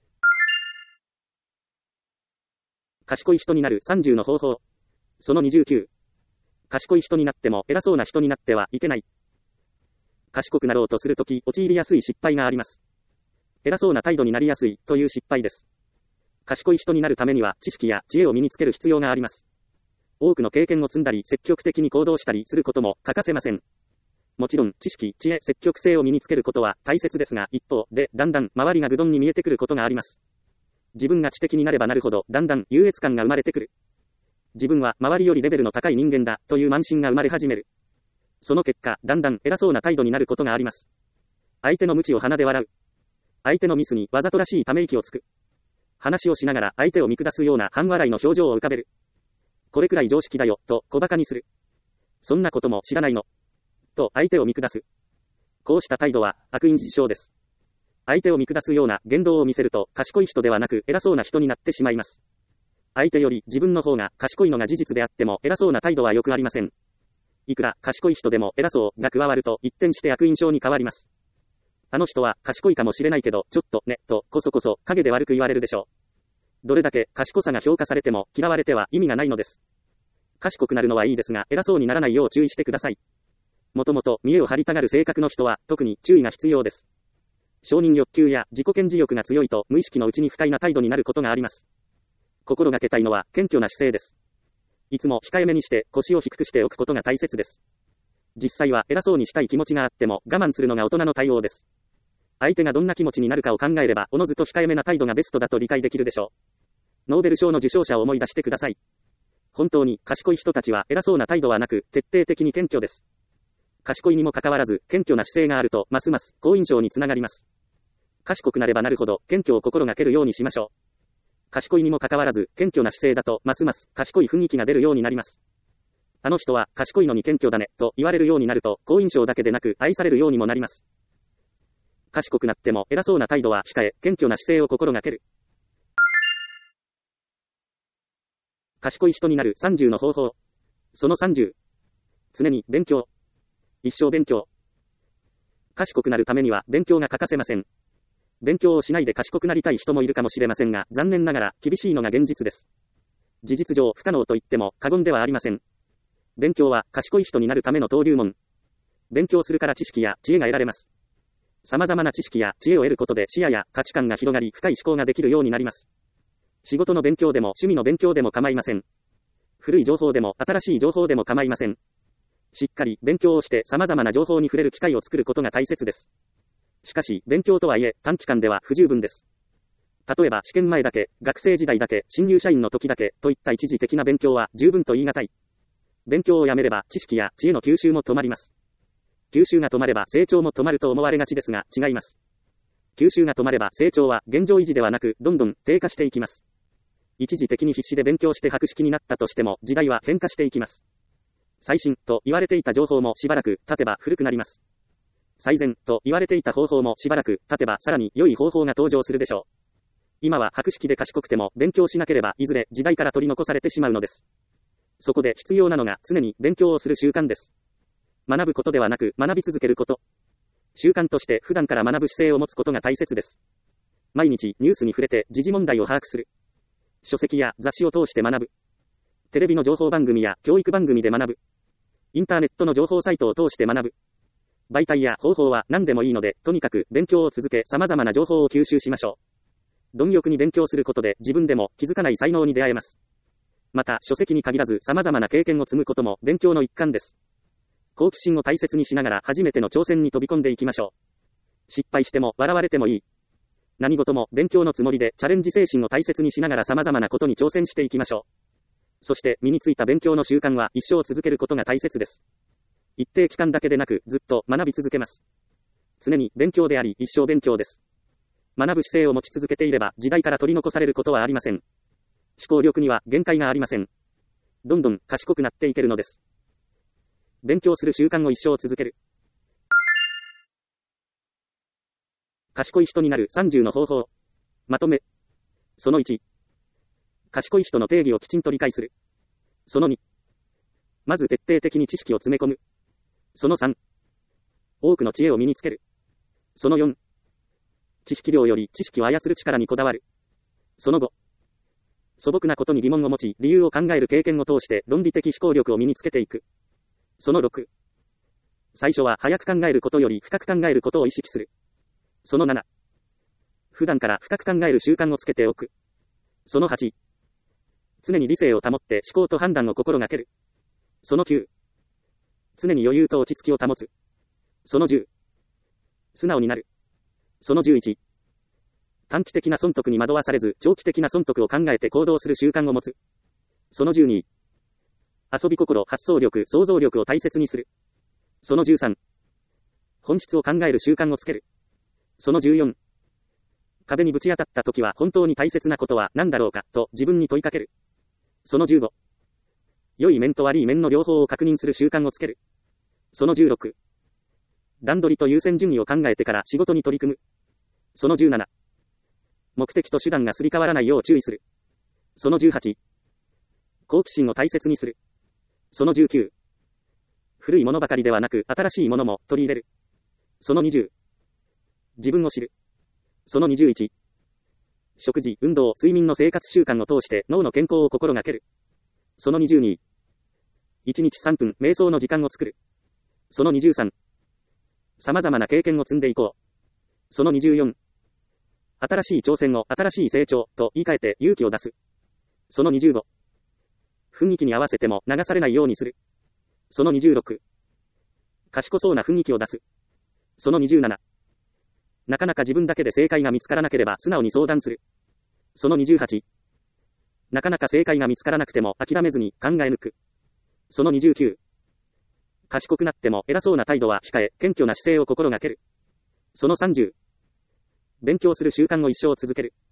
賢い人になるさんじゅうの方法。そのにじゅうきゅう。賢い人になっても偉そうな人になってはいけない。賢くなろうとするとき陥りやすい失敗があります。偉そうな態度になりやすいという失敗です。賢い人になるためには知識や知恵を身につける必要があります。多くの経験を積んだり積極的に行動したりすることも欠かせません。もちろん知識、知恵、積極性を身につけることは大切ですが、一方でだんだん周りが愚鈍に見えてくることがあります。自分が知的になればなるほどだんだん優越感が生まれてくる。自分は周りよりレベルの高い人間だという慢心が生まれ始める。その結果、だんだん偉そうな態度になることがあります。相手の無知を鼻で笑う。相手のミスにわざとらしいため息をつく。話をしながら相手を見下すような半笑いの表情を浮かべる。これくらい常識だよ、と小馬鹿にする。そんなことも知らないの。と相手を見下す。こうした態度は悪因自傷です。相手を見下すような言動を見せると賢い人ではなく偉そうな人になってしまいます。相手より自分の方が賢いのが事実であっても偉そうな態度はよくありません。いくら賢い人でも偉そうが加わると一転して悪印象に変わります。あの人は賢いかもしれないけどちょっとね、とこそこそ陰で悪く言われるでしょう。どれだけ賢さが評価されても嫌われては意味がないのです。賢くなるのはいいですが偉そうにならないよう注意してください。もともと見栄を張りたがる性格の人は特に注意が必要です。承認欲求や自己顕示欲が強いと無意識のうちに不快な態度になることがあります。心がけたいのは謙虚な姿勢です。いつも控えめにして腰を低くしておくことが大切です。実際は偉そうにしたい気持ちがあっても我慢するのが大人の対応です。相手がどんな気持ちになるかを考えればおのずと控えめな態度がベストだと理解できるでしょう。ノーベル賞の受賞者を思い出してください。本当に賢い人たちは偉そうな態度はなく徹底的に謙虚です。賢いにもかかわらず謙虚な姿勢があるとますます好印象につながります。賢くなればなるほど謙虚を心がけるようにしましょう。賢いにもかかわらず謙虚な姿勢だとますます賢い雰囲気が出るようになります。あの人は賢いのに謙虚だねと言われるようになると好印象だけでなく愛されるようにもなります。賢くなっても偉そうな態度は控え謙虚な姿勢を心がける。賢い人になるさんじゅうの方法。そのさんじゅう。常に勉強。一生勉強。 賢くなるためには勉強が欠かせません。勉強をしないで賢くなりたい人もいるかもしれませんが、残念ながら厳しいのが現実です。事実上不可能と言っても過言ではありません。勉強は賢い人になるための登竜門。勉強するから知識や知恵が得られます。様々な知識や知恵を得ることで視野や価値観が広がり、深い思考ができるようになります。仕事の勉強でも趣味の勉強でも構いません。古い情報でも新しい情報でも構いません。しっかり勉強をして様々な情報に触れる機会を作ることが大切です。しかし、勉強とはいえ短期間では不十分です。例えば試験前だけ、学生時代だけ、新入社員の時だけといった一時的な勉強は十分と言い難い。勉強をやめれば知識や知恵の吸収も止まります。吸収が止まれば成長も止まると思われがちですが、違います。吸収が止まれば成長は現状維持ではなく、どんどん低下していきます。一時的に必死で勉強して博識になったとしても、時代は変化していきます。最新と言われていた情報もしばらく経てば古くなります。最善と言われていた方法もしばらく経てばさらに良い方法が登場するでしょう。今は博識で賢くても勉強しなければいずれ時代から取り残されてしまうのです。そこで必要なのが常に勉強をする習慣です。学ぶことではなく学び続けること。習慣として普段から学ぶ姿勢を持つことが大切です。毎日ニュースに触れて時事問題を把握する。書籍や雑誌を通して学ぶ。テレビの情報番組や教育番組で学ぶ。インターネットの情報サイトを通して学ぶ。媒体や方法は何でもいいので、とにかく勉強を続け様々な情報を吸収しましょう。貪欲に勉強することで自分でも気づかない才能に出会えます。また書籍に限らず様々な経験を積むことも勉強の一環です。好奇心を大切にしながら初めての挑戦に飛び込んでいきましょう。失敗しても笑われてもいい。何事も勉強のつもりでチャレンジ精神を大切にしながら様々なことに挑戦していきましょう。そして身についた勉強の習慣は一生続けることが大切です。一定期間だけでなくずっと学び続けます。常に勉強であり一生勉強です。学ぶ姿勢を持ち続けていれば時代から取り残されることはありません。思考力には限界がありません。どんどん賢くなっていけるのです。勉強する習慣を一生続ける。賢い人になるさんじゅうの方法。まとめ。そのいち。賢い人の定義をきちんと理解する。そのに。まず徹底的に知識を詰め込む。そのさん。多くの知恵を身につける。そのよん。知識量より知識を操る力にこだわる。そのご。素朴なことに疑問を持ち、理由を考える経験を通して論理的思考力を身につけていく。そのろく。最初は早く考えることより深く考えることを意識する。そのなな。普段から深く考える習慣をつけておく。そのはち。常に理性を保って思考と判断を心がける。そのきゅう。常に余裕と落ち着きを保つ。そのじゅう。素直になる。そのじゅういち。短期的な損得に惑わされず、長期的な損得を考えて行動する習慣を持つ。そのじゅうに。遊び心、発想力、想像力を大切にする。そのじゅうさん。本質を考える習慣をつける。そのじゅうよん。壁にぶち当たった時は本当に大切なことは何だろうか、と自分に問いかける。そのじゅうご。良い面と悪い面の両方を確認する習慣をつける。そのじゅうろく。段取りと優先順位を考えてから仕事に取り組む。そのじゅうなな。目的と手段がすり替わらないよう注意する。そのじゅうはち。好奇心を大切にする。そのじゅうきゅう。古いものばかりではなく新しいものも取り入れる。そのにじゅう。自分を知る。そのにじゅういち。食事、運動、睡眠の生活習慣を通して脳の健康を心がける。そのにじゅうに。いちにちさんぷん、瞑想の時間を作る。そのにじゅうさん。様々な経験を積んでいこう。そのにじゅうよん。新しい挑戦を新しい成長と言い換えて勇気を出す。そのにじゅうご。雰囲気に合わせても流されないようにする。そのにじゅうろく。賢そうな雰囲気を出す。そのにじゅうなな。なかなか自分だけで正解が見つからなければ素直に相談する。そのにじゅうはち。なかなか正解が見つからなくても諦めずに考え抜く。そのにじゅうきゅう。賢くなっても偉そうな態度は控え、謙虚な姿勢を心がける。そのさんじゅう。勉強する習慣を一生続ける。